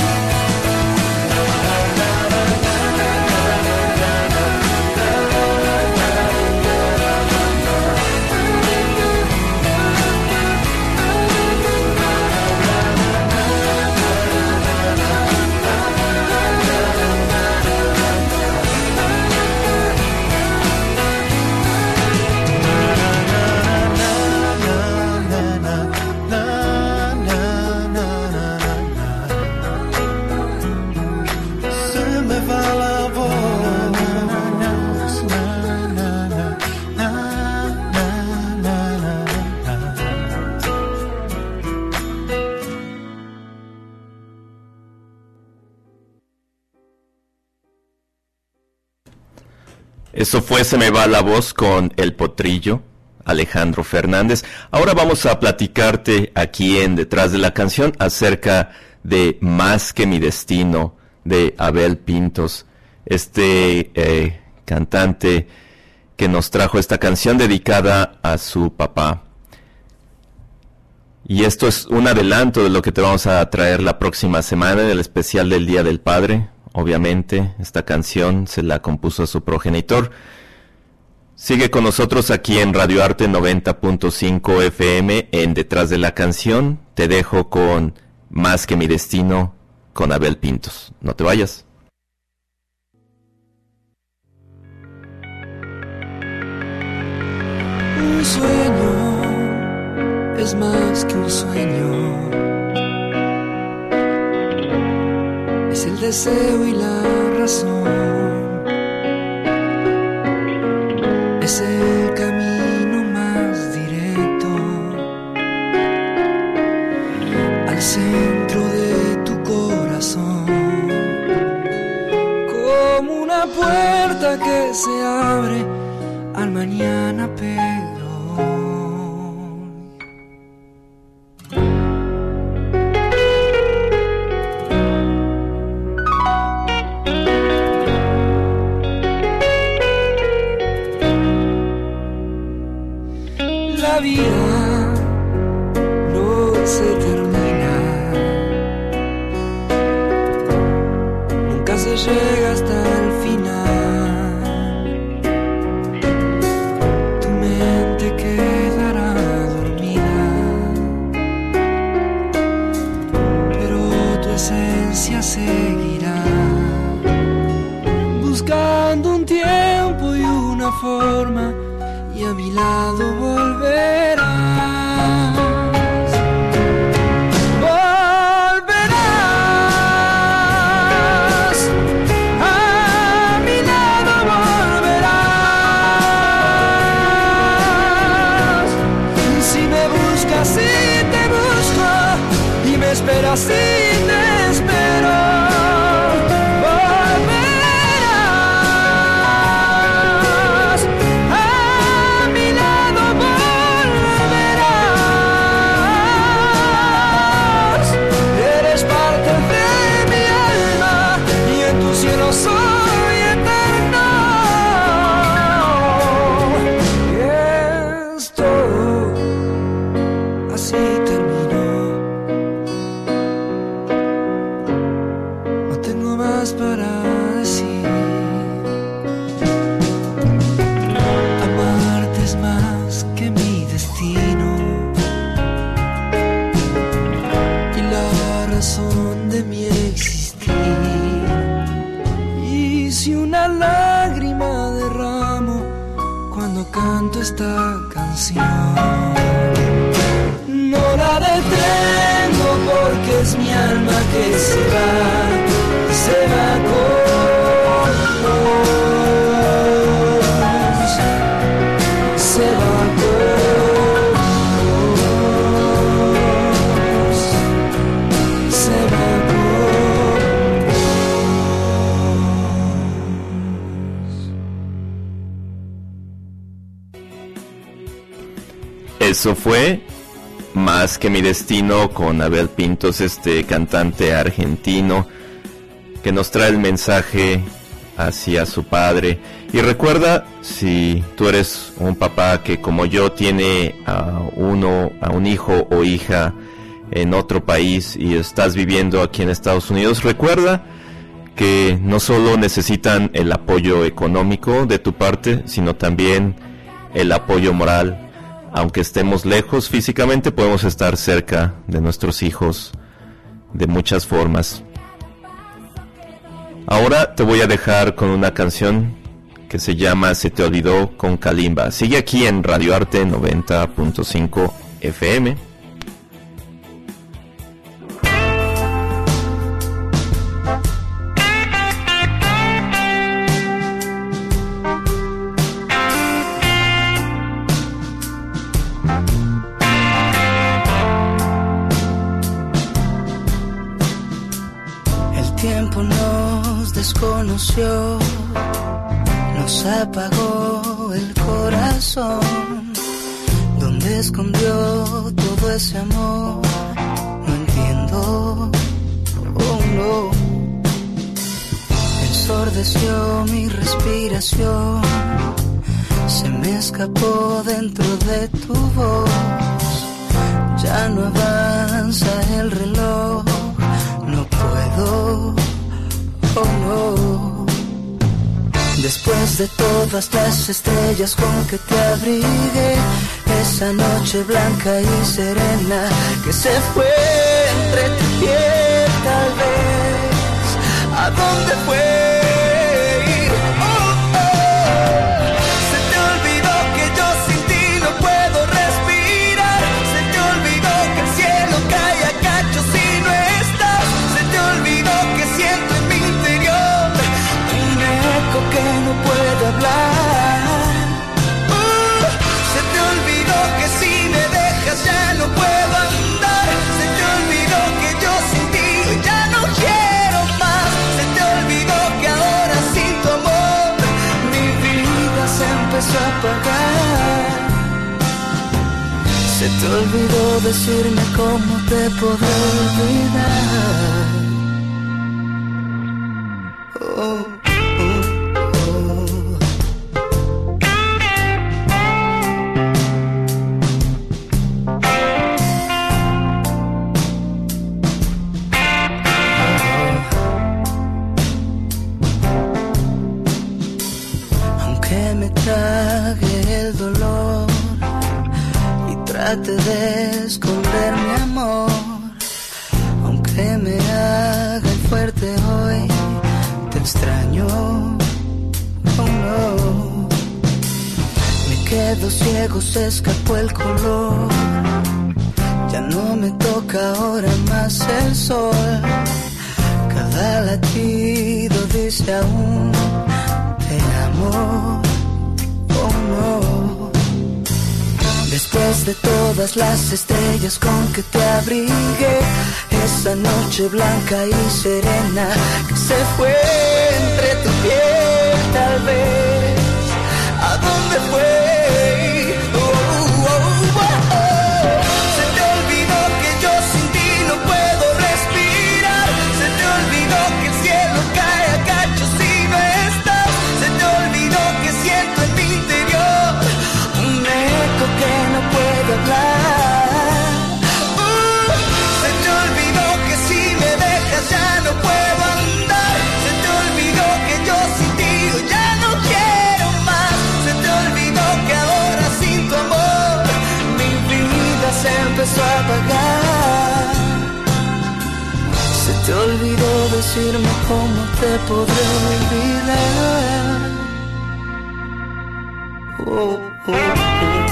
Eso fue Se me va la voz con El Potrillo, Alejandro Fernández. Ahora vamos a platicarte aquí en Detrás de la Canción acerca de Más que mi destino, de Abel Pintos, este eh, cantante que nos trajo esta canción dedicada a su papá. Y esto es un adelanto de lo que te vamos a traer la próxima semana en el especial del Día del Padre. Obviamente, esta canción se la compuso a su progenitor. Sigue con nosotros aquí en Radio Arte noventa punto cinco F M en Detrás de la Canción. Te dejo con Más que mi destino con Abel Pintos. No te vayas. Un sueño es más que un sueño. Es el deseo y la razón, es el camino más directo al centro de tu corazón, como una puerta que se abre al mañana, Pedro. La vida no se termina, nunca se llega hasta el final. Tu mente quedará dormida, pero tu esencia seguirá, buscando un tiempo y una forma, y a mi lado volverás. Volverás, a mi lado volverás. Si me buscas, sí. espera si te espero. Volverás a mi lado, volverás. Eres parte de mi alma y en tu cielo soy eterno. Y esto así terminó. No tengo más para decir. Amarte es más que mi destino y la razón de mi existir. Y si una lágrima derramo cuando canto esta canción, no la detengo porque es mi alma que se va, se va con vos, se va con vos, se va con Eso fue Más que mi destino con Abel Pintos, este cantante argentino que nos trae el mensaje hacia su padre. Y recuerda, si tú eres un papá que como yo tiene a uno, a un hijo o hija en otro país y estás viviendo aquí en Estados Unidos, recuerda que no solo necesitan el apoyo económico de tu parte, sino también el apoyo moral. Aunque estemos lejos físicamente, podemos estar cerca de nuestros hijos de muchas formas. Ahora te voy a dejar con una canción que se llama Se te olvidó con Kalimba. Sigue aquí en Radio Arte noventa punto cinco F M. Desconoció, nos apagó el corazón. ¿Dónde escondió todo ese amor? No entiendo, oh no. Ensordeció mi respiración, se me escapó dentro de tu voz. Ya no avanza el reloj, no puedo. Oh no. Después de todas las estrellas con que te abrigué, esa noche blanca y serena que se fue entre tu piel, tal vez, ¿a dónde fue ir? Oh, oh. Se te olvidó que yo sin ti no puedo respirar. Se te olvidó que el cielo cae a cachos si no estás. Se te olvidó que siento en mi interior un eco que no puede hablar. Uh, se te olvidó que si me dejas ya no puedo andar. Se te olvidó que yo sin ti ya no quiero más. Se te olvidó que ahora sin tu amor mi vida se empezó a apagar. Se te olvidó decirme cómo te puedo olvidar. Oh. Trate de esconder mi amor, aunque me haga fuerte hoy, te extraño, oh no. Me quedo ciego, se escapó el color, ya no me toca ahora más el sol. Cada latido dice aún, te amo, oh no. Después de todas las estrellas con que te abrigué, esa noche blanca y serena que se fue entre tu piel, tal vez. ¿A dónde fue? Oh, oh, oh, oh. Se te olvidó que yo sin ti no puedo respirar. Se te olvidó que el cielo cae a cachos si no estás. Se te olvidó que siento en mi interior un eco que no puede hablar. Uh, se te olvidó que si me dejas ya no puedo andar. Se te olvidó que yo sin ti ya no quiero más. Se te olvidó que ahora sin tu amor mi vida se empezó a apagar. Se te olvidó decirme cómo te podré olvidar. Oh, oh, oh.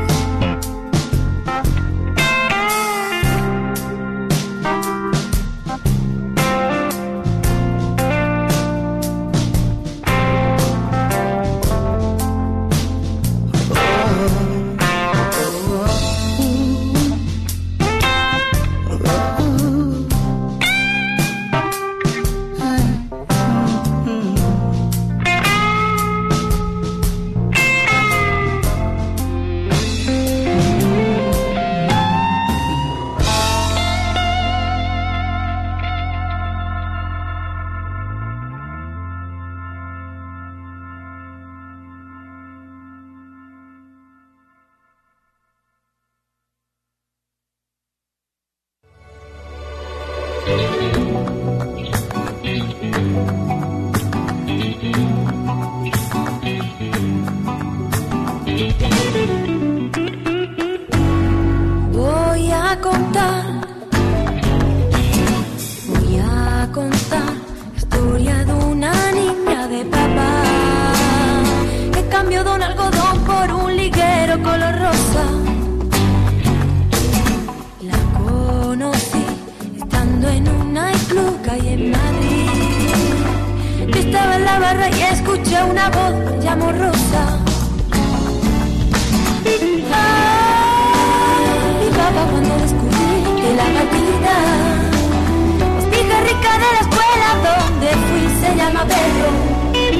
Voy a contar, voy a contar la historia de una niña de papá que cambió de un algodón por un liguero color rosa. La conocí estando en un nightclub calle en Madrid. Yo estaba en la barra y escuché una voz, me llamó Rosa. Papá, cuando descubrí que la gatita más pija rica de la escuela donde fui se llama Perro.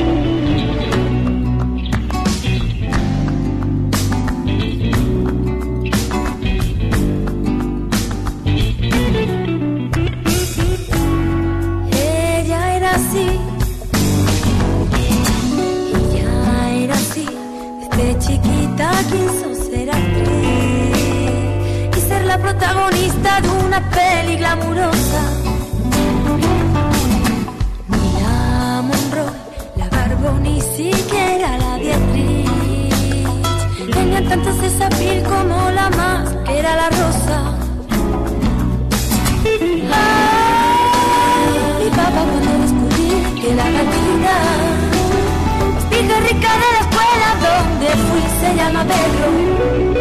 Ella era así, ella era así, desde chiquita quiso ser actriz, la protagonista de una peli glamurosa. Ni la Monroe, la Barbón, ni siquiera la Beatriz tenían tantos esa piel como la más, que era la Rosa. Ah, mi papá cuando descubrí que la gatita más pija rica de la escuela donde fui se llama Perro.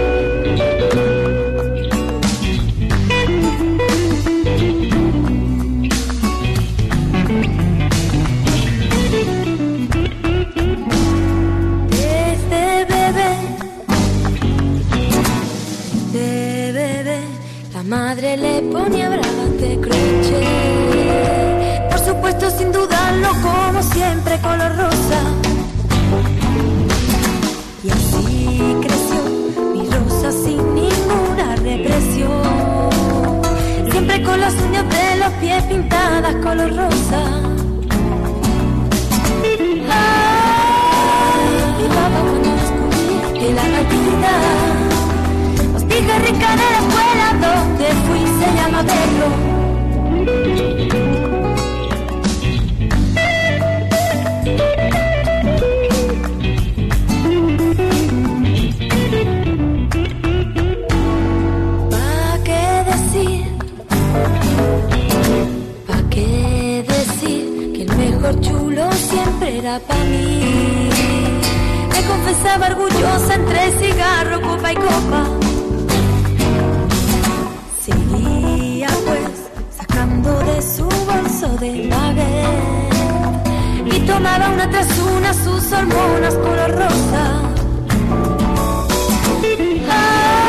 Madre le ponía bravas de crochet, por supuesto sin dudarlo como siempre color rosa. Y así creció mi Rosa sin ninguna represión, siempre con las uñas de los pies pintadas color rosa. Ah, mi papá cuando descubrí que la gatita hija rica de la escuela donde fui se llama Perro. ¿Pa' qué decir? ¿Pa' qué decir que el mejor chulo siempre era pa' mí? Me confesaba orgullosa entre cigarro, copa y copa. Seguía pues sacando de su bolso de baguette y tomaba una tras una sus hormonas color rosa. Ah,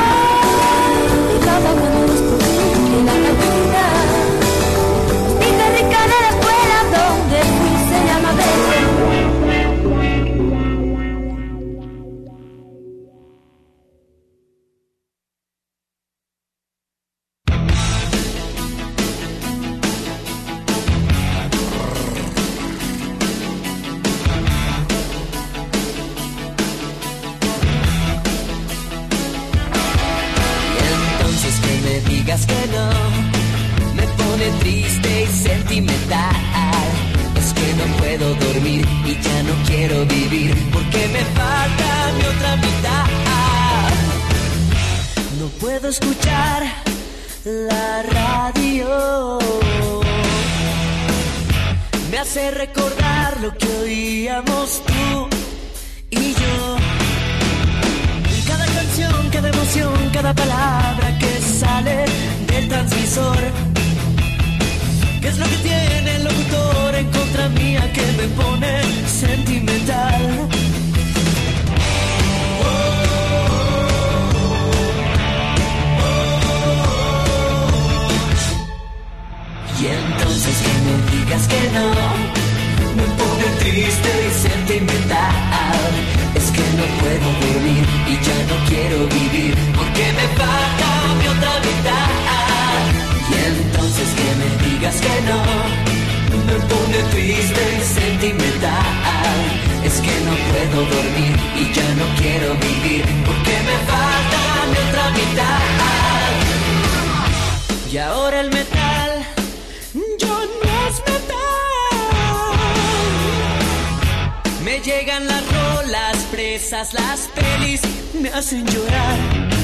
pone triste y sentimental. Es que no puedo dormir y ya no quiero vivir, porque me falta mi otra mitad. No puedo escuchar la radio, me hace recordar lo que oíamos tú y yo. Cada canción, cada emoción, cada palabra que sale del transmisor. ¿Qué es lo que tiene el locutor en contra mía que me pone sentimental? Y entonces que me digas que no, me pone triste y sentimental. Es que no puedo dormir y ya no quiero vivir, porque me falta mi otra mitad. Y entonces que me digas que no, me pone triste y sentimental. Es que no puedo dormir y ya no quiero vivir, porque me falta mi otra mitad. Y ahora el metal yo no es metal. Me llegan las rolas presas, las pelis me hacen llorar.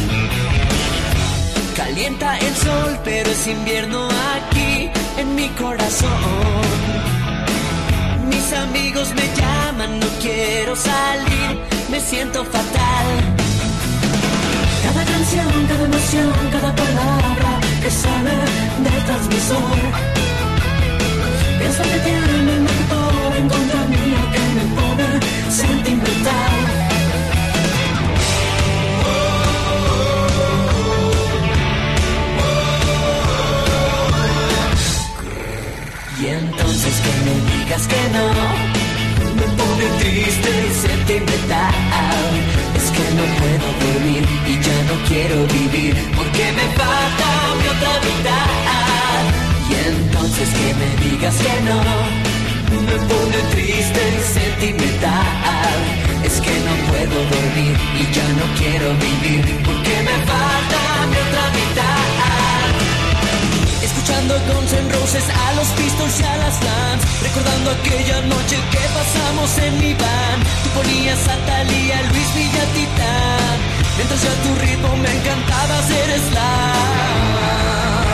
Calienta el sol, pero es invierno aquí en mi corazón. Mis amigos me llaman, no quiero salir, me siento fatal. Cada canción, cada emoción, cada palabra que sale del transmisor. Es lo que tiene el motor en contra mía que me pone sentimental. Y entonces que me digas que no, me pone triste y sentimental. Es que no puedo dormir y ya no quiero vivir, porque me falta mi otra mitad. Y entonces que me digas que no, me pone triste y sentimental. Es que no puedo dormir y ya no quiero vivir, porque me falta mi otra mitad. Escuchando Guns N' Roses, a los Pistols y a las Lambs, recordando aquella noche que pasamos en mi van. Tú ponías a Thalía, Luis Villa, Titán, mientras yo a tu ritmo me encantaba hacer slam.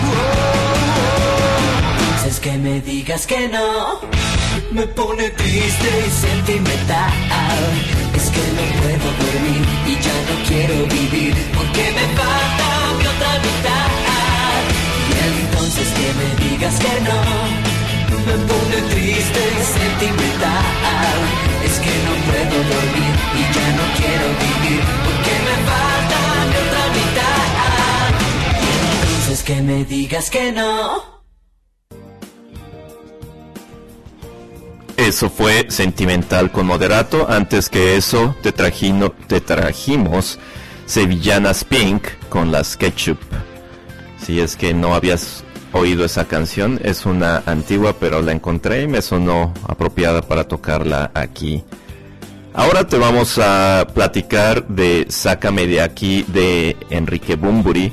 Es que me digas que no, me pone triste y sentimental. Es que no puedo dormir y ya no quiero vivir, porque me falta mi otra mitad. Y entonces que me digas que no, me pone triste y sentimental. Es que no puedo dormir y ya no quiero vivir, porque me falta mi otra mitad. Y entonces que me digas que no. Eso fue Sentimental con Moderato. Antes que eso te, trajino, te trajimos Sevillanas Pink con las Ketchup. Si es que no habías oído esa canción, es una antigua, pero la encontré y me sonó apropiada para tocarla aquí. Ahora te vamos a platicar de Sácame de aquí de Enrique Bunbury,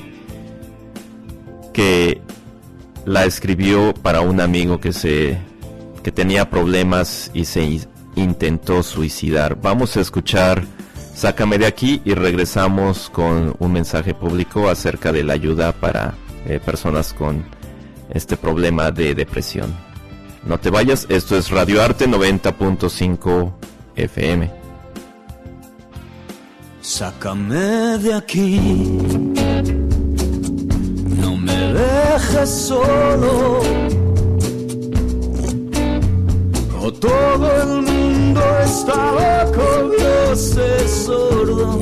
que la escribió para un amigo que se que tenía problemas y se intentó suicidar. Vamos a escuchar Sácame de aquí y regresamos con un mensaje público acerca de la ayuda para eh, personas con este problema de depresión. No te vayas, esto es Radio Arte noventa punto cinco F M. Sácame de aquí, no me dejes solo. O todo el mundo está loco, Dios es sordo.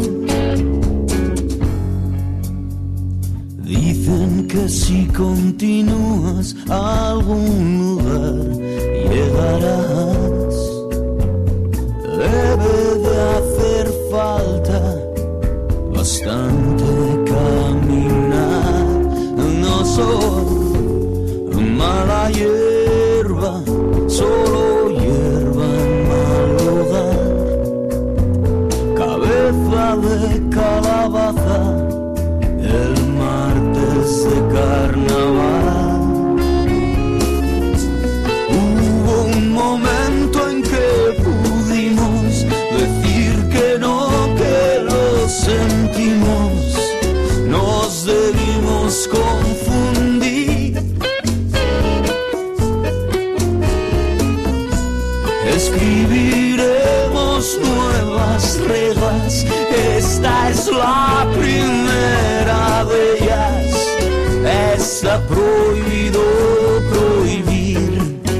Dicen que si continúas a algún lugar llegarás. Debe de hacer falta bastante caminar. No soy mala hierba, solo de calabaza el martes de carnaval. está prohibido prohibir.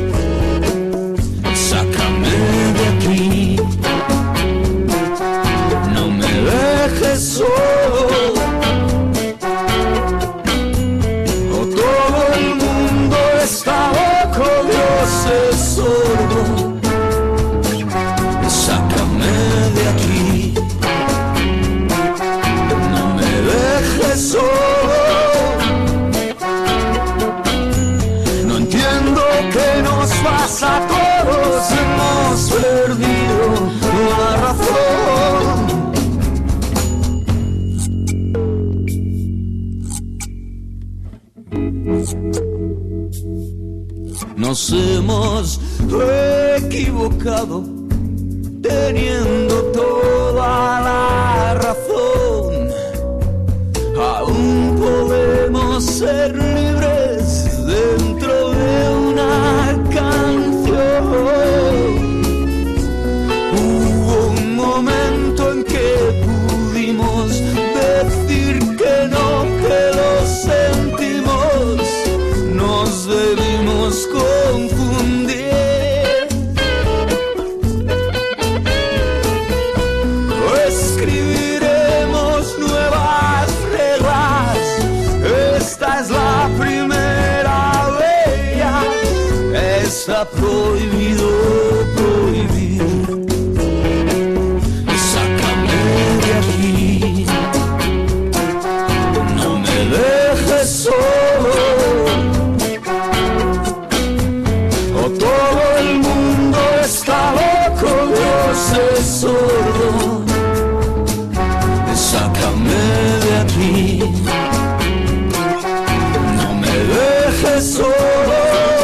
Sácame de aquí, no me dejes solo. O todo el mundo está loco, Dios es sordo. Sácame de aquí, no me dejes solo. No entiendo qué nos pasa a todos, hemos perdido la razón. Nos hemos equivocado, teniendo toda la razón. Aún podemos ser libres dentro de una canción. Hubo un momento en que pudimos decir que no, que lo sentimos. Nos debimos confundir. Escribiremos nuevas reglas. Esta es la primera de ellas. Está prohibido prohibir. Sácame de aquí, no me dejes solo. O todo el mundo está loco, Dios es sordo. Sácame de aquí, no me dejes solo.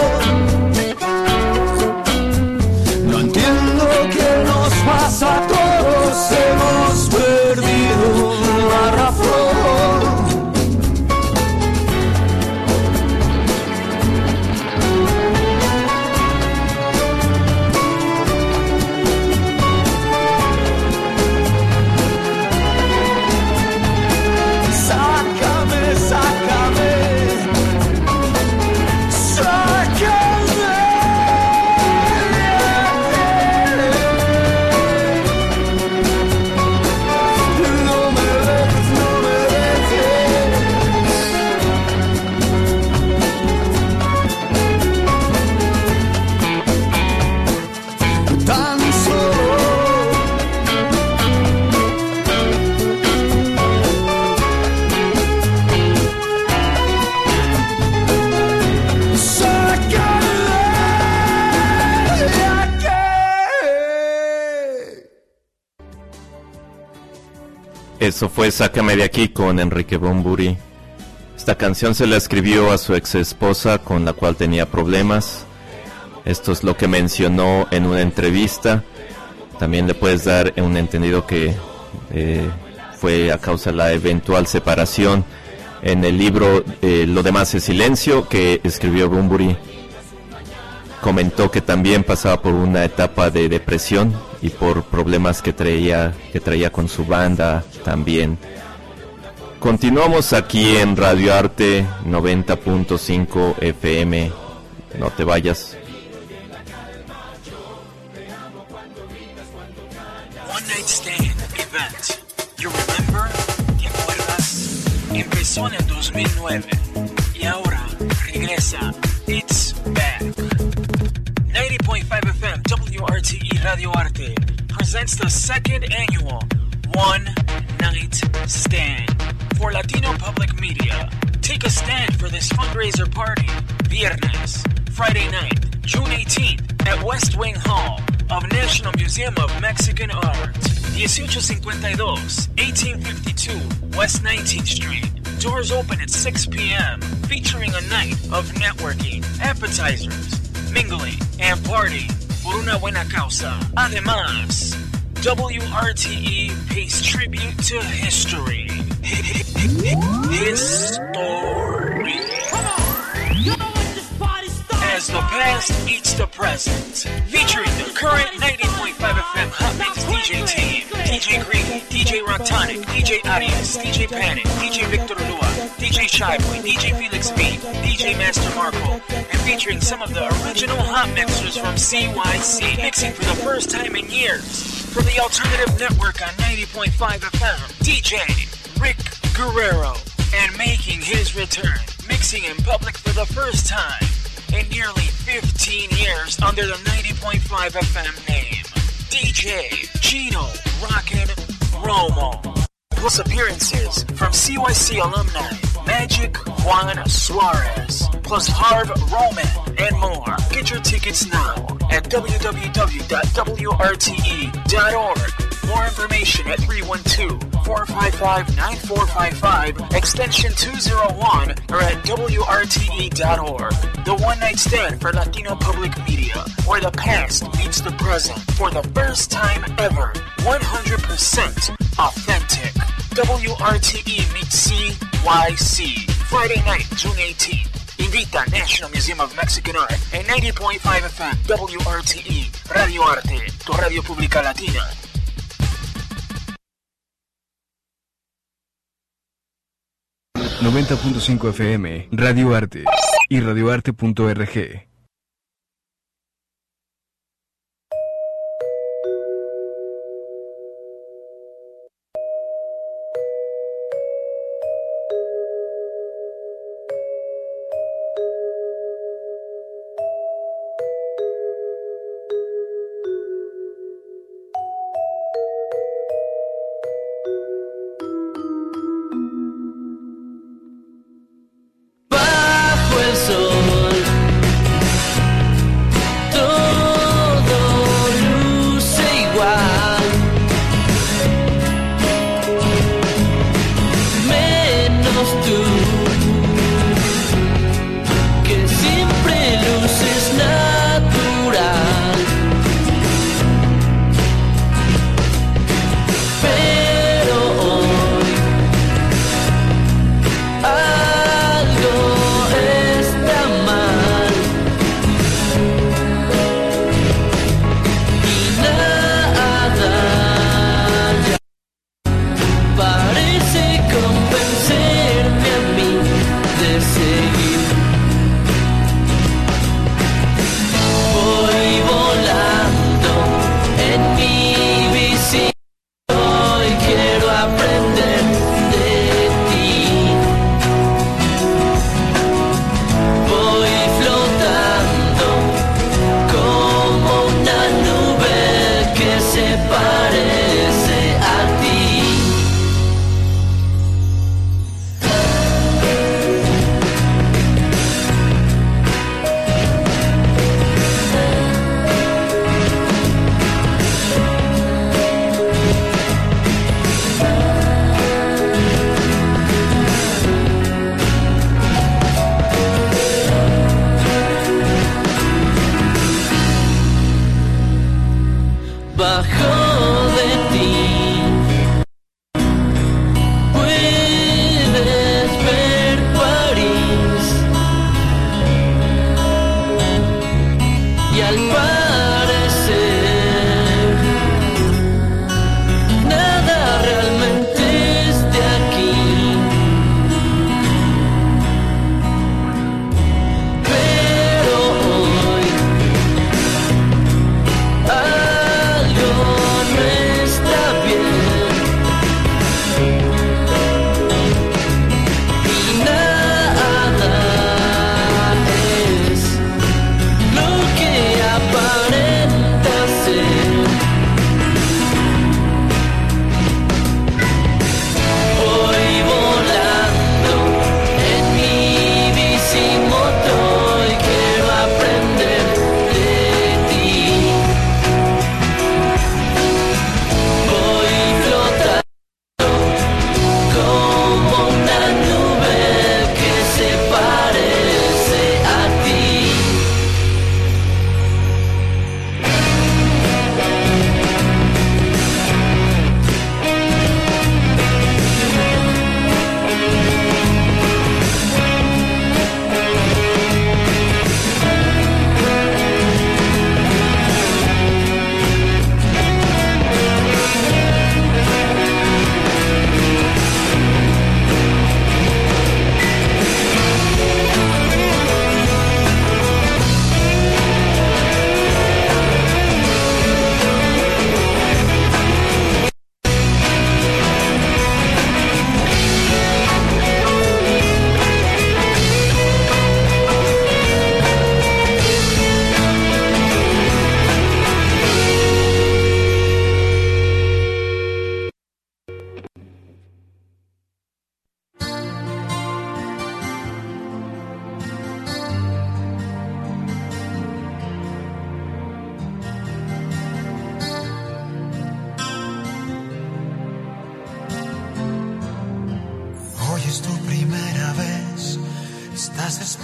No entiendo qué nos pasa a todos, hemos perdido la razón. Sácame, sácame, no me dejes, no me dejes. Tan solo. Eso fue Sácame de aquí con Enrique Bunbury. Esta canción se la escribió a su ex esposa con la cual tenía problemas. Esto es lo que mencionó en una entrevista. También le puedes dar un entendido que eh, fue a causa de la eventual separación. En el libro eh, Lo demás es silencio, que escribió Bunbury, comentó que también pasaba por una etapa de depresión y por problemas que traía, que traía con su banda también. Continuamos aquí en Radio Arte noventa punto cinco F M. No te vayas. One Night Stand Event. You remember? ¿Te acuerdas? Empezó en el dos mil nueve y ahora regresa. It's back. ninety point five F M W R T E Radio Arte presents the second annual One Night Stand for Latino Public Media. Take a stand for this fundraiser party, Viernes, Friday night, June eighteenth, at West Wing Hall of National Museum of Mexican Art, eighteen fifty-two, eighteen fifty-two West nineteenth Street. Doors open at six p.m., featuring a night of networking, appetizers, mingling, and partying por una buena causa. Además, W R T E pays tribute to history. History. As the the past eats the present. Featuring the current ninety point five F M Hot Mix D J team. D J Greedy, D J Rontonic, D J Arias, D J Panic, D J Victor Lua, D J Shyboy, D J Felix V, D J Master Marco. And featuring some of the original hot mixers from C Y C. Mixing for the first time in years. For the Alternative Network on ninety point five F M, D J Rick Guerrero. And making his return, mixing in public for the first time in nearly fifteen years under the ninety point five F M name, D J Gino Rockin' Romo. Plus appearances from C Y C alumni Magic Juan Suarez, plus Harv Roman, and more. Get your tickets now at w w w dot w r t e dot org. More information at three one two, four five five, nine four five five, extension two oh one, or at w r t e dot org. The one-night stand for Latino public media, where the past meets the present for the first time ever. one hundred percent authentic. W R T E meets C Y C. Friday night, June eighteenth. Invita National Museum of Mexican Art and ninety point five F M W R T E. Radio Arte, tu radio pública latina. noventa punto cinco F M, Radio Arte y radioarte punto org.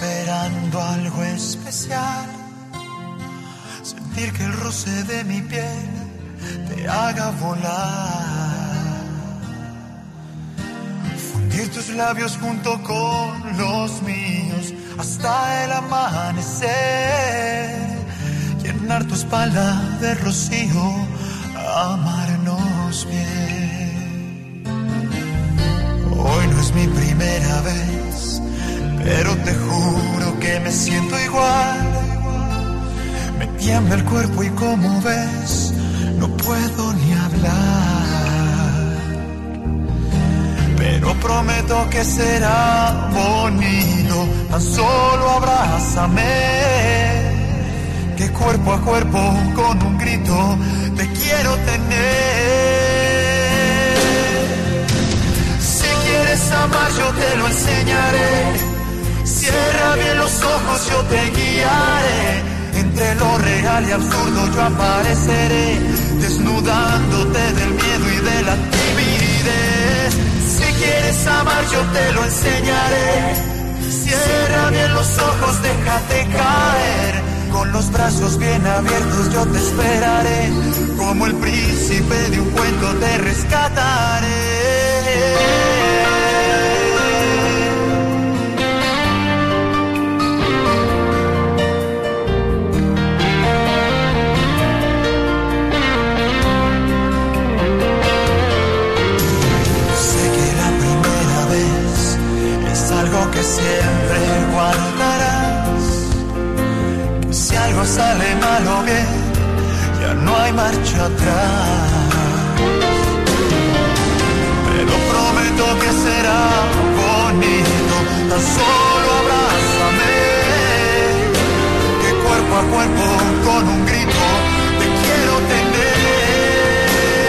esperando algo especial, sentir que el roce de mi piel te haga volar, fundir tus labios junto con los míos hasta el amanecer, llenar tu espalda de rocío, amarnos bien. Hoy no es mi primera vez, pero te juro que me siento igual. Me tiembla el cuerpo y como ves, no puedo ni hablar. Pero prometo que será bonito, tan solo abrázame, que cuerpo a cuerpo con un grito te quiero tener. Si quieres amar yo te lo enseñaré, cierra bien los ojos, yo te guiaré. Entre lo real y absurdo yo apareceré, desnudándote del miedo y de la timidez. Si quieres amar yo te lo enseñaré, cierra bien los ojos, déjate caer. Con los brazos bien abiertos yo te esperaré, como el príncipe de un cuento te rescataré. Algo que siempre guardarás, que si algo sale mal o bien, ya no hay marcha atrás. Pero prometo que será bonito, tan solo abrázame, que cuerpo a cuerpo con un grito te quiero tener.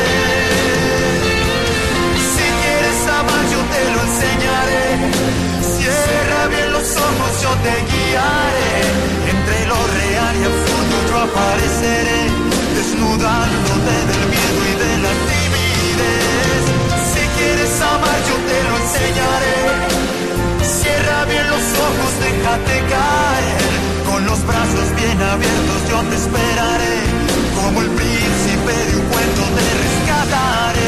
Si quieres amar yo te lo enseñaré, cierra bien los ojos, yo te guiaré. Entre lo real y absurdo yo apareceré, desnudándote del miedo y de la timidez. Si quieres amar yo te lo enseñaré, cierra bien los ojos, déjate caer. Con los brazos bien abiertos yo te esperaré, como el príncipe de un cuento te rescataré.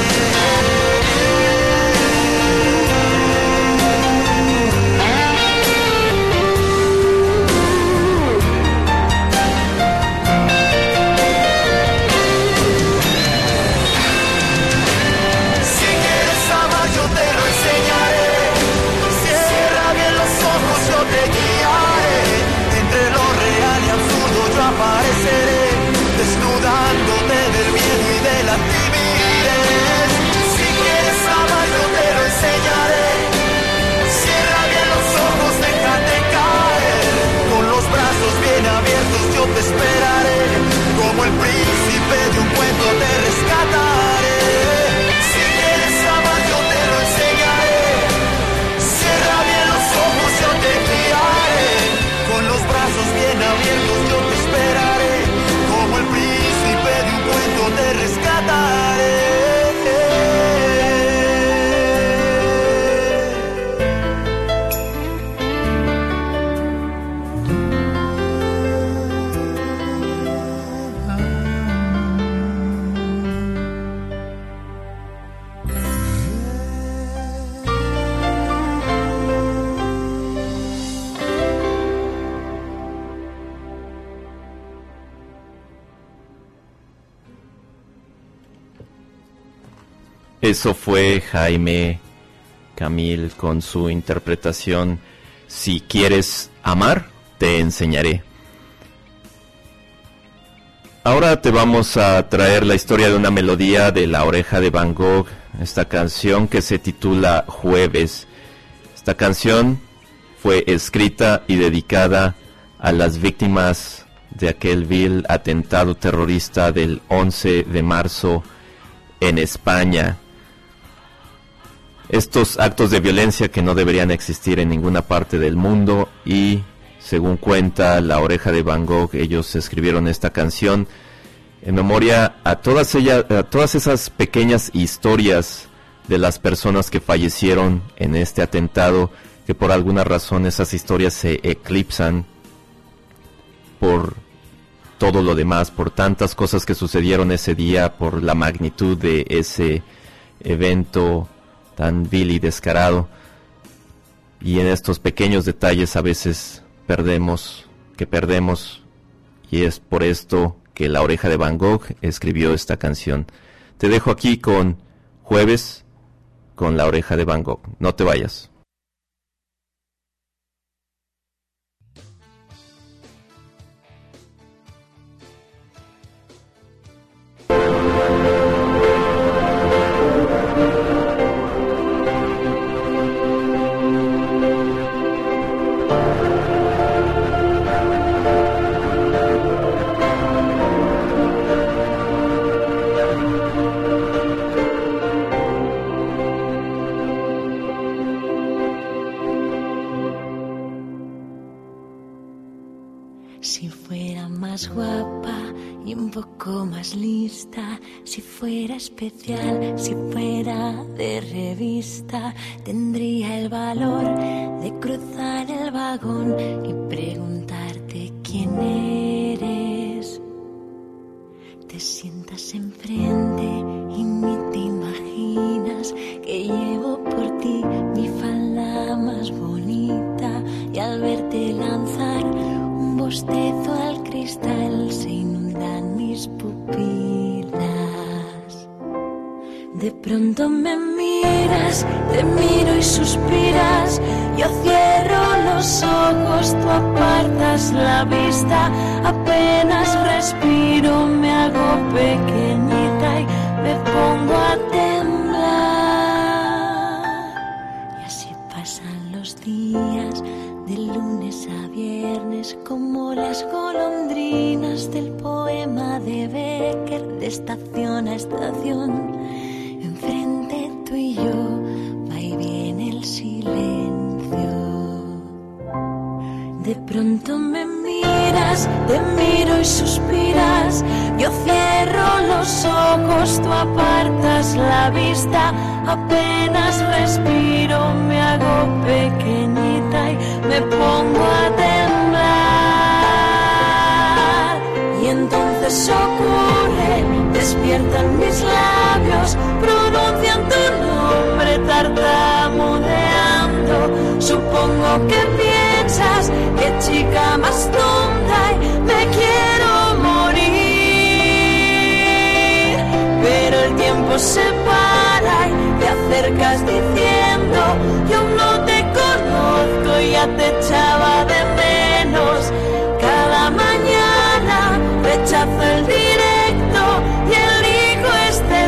Apareceré, desnudándote del miedo y de la timidez. Si quieres amar yo te lo enseñaré, cierra bien los ojos, déjate caer. Con los brazos bien abiertos yo te esperaré, como el príncipe de un cuento te rescataré. Si quieres amar yo te lo enseñaré, cierra bien los ojos, yo te guiaré. Con los brazos bien abiertos yo te esperaré, como el príncipe de un cuento te rescataré. Eso fue Jaime Camil con su interpretación Si quieres amar, te enseñaré. Ahora te vamos a traer la historia de una melodía de La Oreja de Van Gogh, esta canción que se titula Jueves. Esta canción fue escrita y dedicada a las víctimas de aquel vil atentado terrorista del once de marzo en España. Estos actos de violencia que no deberían existir en ninguna parte del mundo, y según cuenta La Oreja de Van Gogh, ellos escribieron esta canción en memoria a todas ellas, a todas esas pequeñas historias de las personas que fallecieron en este atentado que por alguna razón esas historias se eclipsan por todo lo demás, por tantas cosas que sucedieron ese día, por la magnitud de ese evento tan vil y descarado. Y en estos pequeños detalles a veces perdemos, que perdemos, y es por esto que La Oreja de Van Gogh escribió esta canción. Te dejo aquí con Jueves, con La Oreja de Van Gogh. No te vayas. Si fuera más guapa y un poco más lista, si fuera especial, si fuera de revista, tendría el valor de cruzar el vagón y preguntarte quién eres. Te sientas enfrente y ni te imaginas que llevo por ti mi falda más bonita, y al verte lanzar un bostezo al cristal se inundan mis pupilas. De pronto me miras, te miro y suspiras, yo cierro los ojos, tú apartas la vista, apenas respiro, me hago pequeñita y me pongo a temblar. Y así pasan los días, de lunes a viernes, como las golondrinas del poema de Becker, de estación a estación. Enfrente tú y yo, va y viene el silencio. De pronto me miras, te miro y suspiras, yo cierro los ojos, tú apartas la vista, apenas respiro, me hago pequeñita y me pongo a temblar. Y entonces ocurre, despiertan mis labios, pronuncian tu nombre tartamudeando. Supongo que piensas, qué chica más tonta, y me quiero morir. Pero el tiempo se para y te acercas diciendo, yo no te conozco, ya te echaba de menos. Cada mañana rechazo el directo y elijo este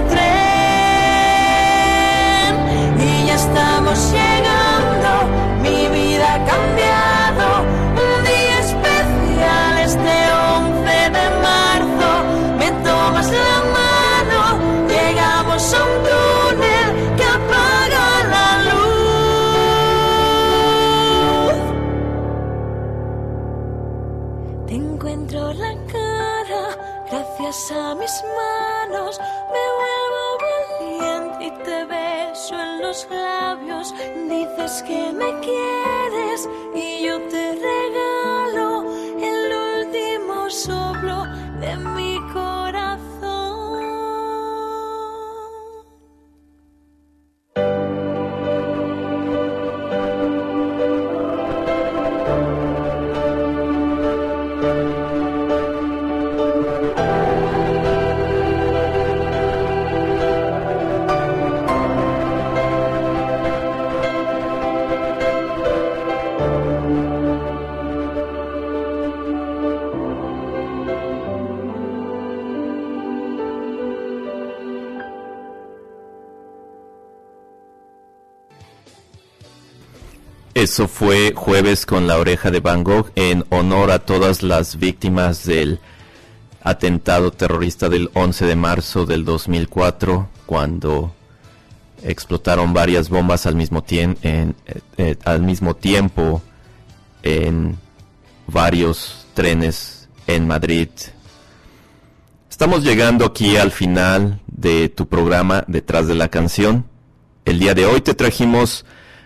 tren. Y ya estamos llegando, mi vida ha cambiado. Un día especial, este once de marzo. Me tomas la mano, llegamos a un túnel que apaga la luz. Te encuentro la cara, gracias a mis manos me vuelvo valiente y te beso en los labios. Dices que me quieres y yo te regalo el último soplo de mi corazón. Eso fue Jueves con La Oreja de Van Gogh, en honor a todas las víctimas del atentado terrorista del once de marzo del dos mil cuatro, cuando explotaron varias bombas al mismo, tiem- en, eh, eh, al mismo tiempo en varios trenes en Madrid. Estamos llegando aquí al final de tu programa Detrás de la Canción. El día de hoy te trajimos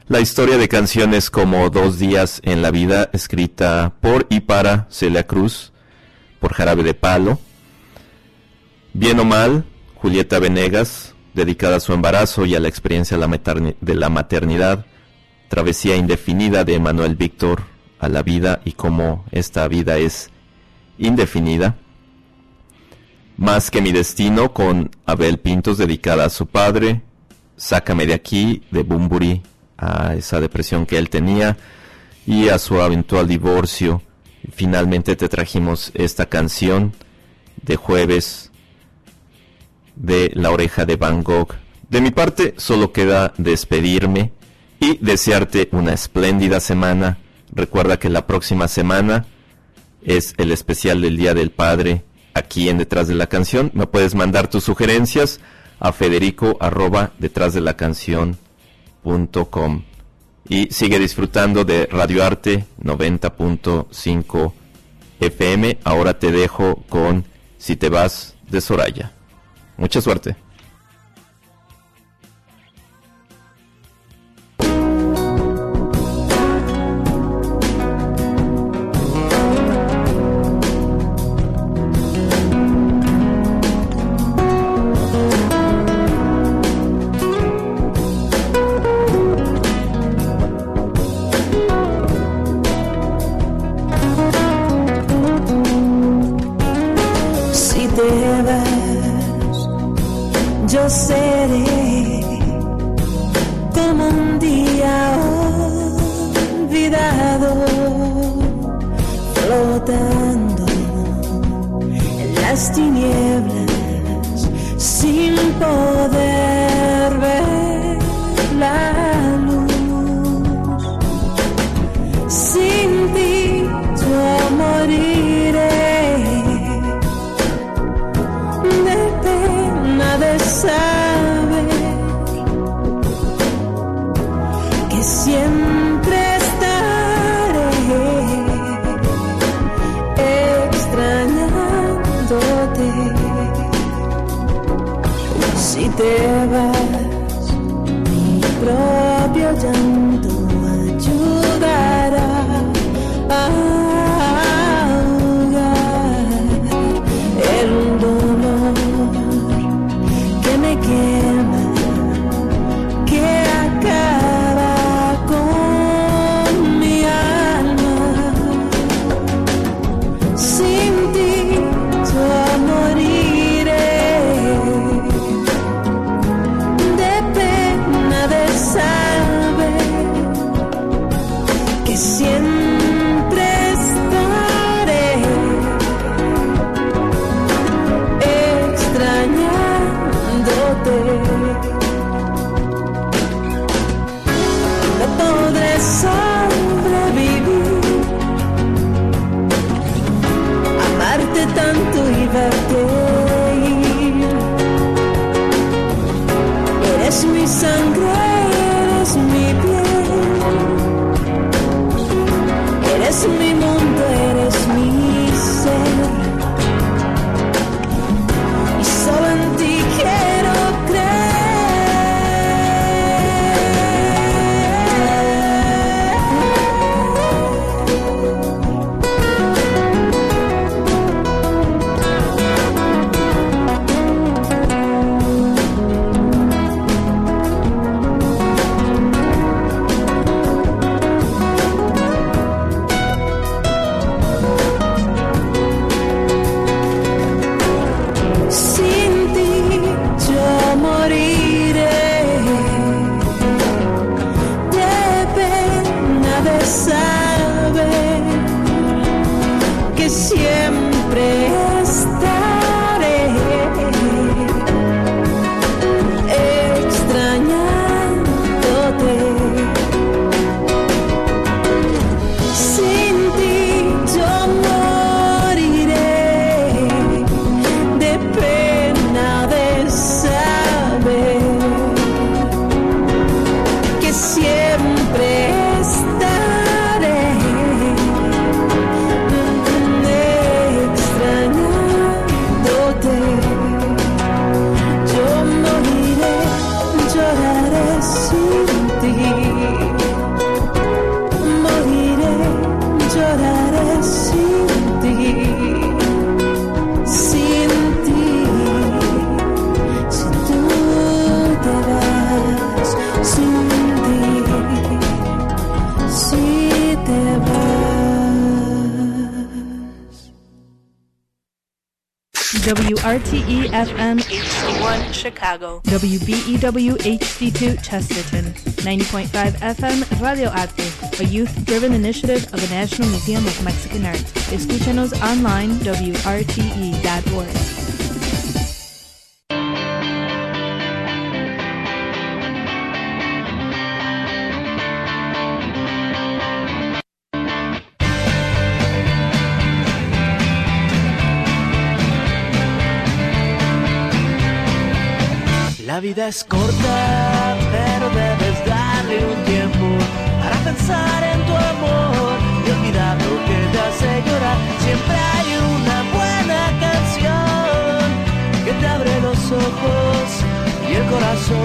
La historia de canciones como Dos días en la vida, escrita por y para Celia Cruz, por Jarabe de Palo. Bien o mal, Julieta Venegas, dedicada a su embarazo y a la experiencia de la, materni- de la maternidad. Travesía indefinida de Manuel Víctor a la vida y cómo esta vida es indefinida. Más que mi destino, con Abel Pintos, dedicada a su padre. Sácame de aquí, de Bunbury, a esa depresión que él tenía y a su eventual divorcio. Finalmente te trajimos esta canción de Jueves, de La oreja de Van Gogh. De mi parte solo queda despedirme y desearte una espléndida semana. Recuerda que la próxima semana es el especial del Día del Padre aquí en Detrás de la Canción. Me puedes mandar tus sugerencias a federico arroba detrás de la canción punto com y sigue disfrutando de Radio Arte noventa punto cinco F M. Ahora te dejo con Si te vas, de Soraya. Mucha suerte. Yo seré como un día olvidado, flotando en las tinieblas, sin poder ver la luz. Sin ti yo moriré de pena de saber que siempre estaré extrañándote. Si te vas, mi propio llanto ayudará a ahogar el dolor que me quema, que acaba con mi alma. Sin ti yo moriré de pena de saber W R T E F M H D one Chicago, W B E W H D two Chesterton, ninety point five F M Radio Arte, a youth-driven initiative of the National Museum of Mexican Art. Escúchanos online W R T E dot org. La vida es corta, pero debes darle un tiempo para pensar en tu amor y olvidar lo que te hace llorar. Siempre hay una buena canción que te abre los ojos y el corazón.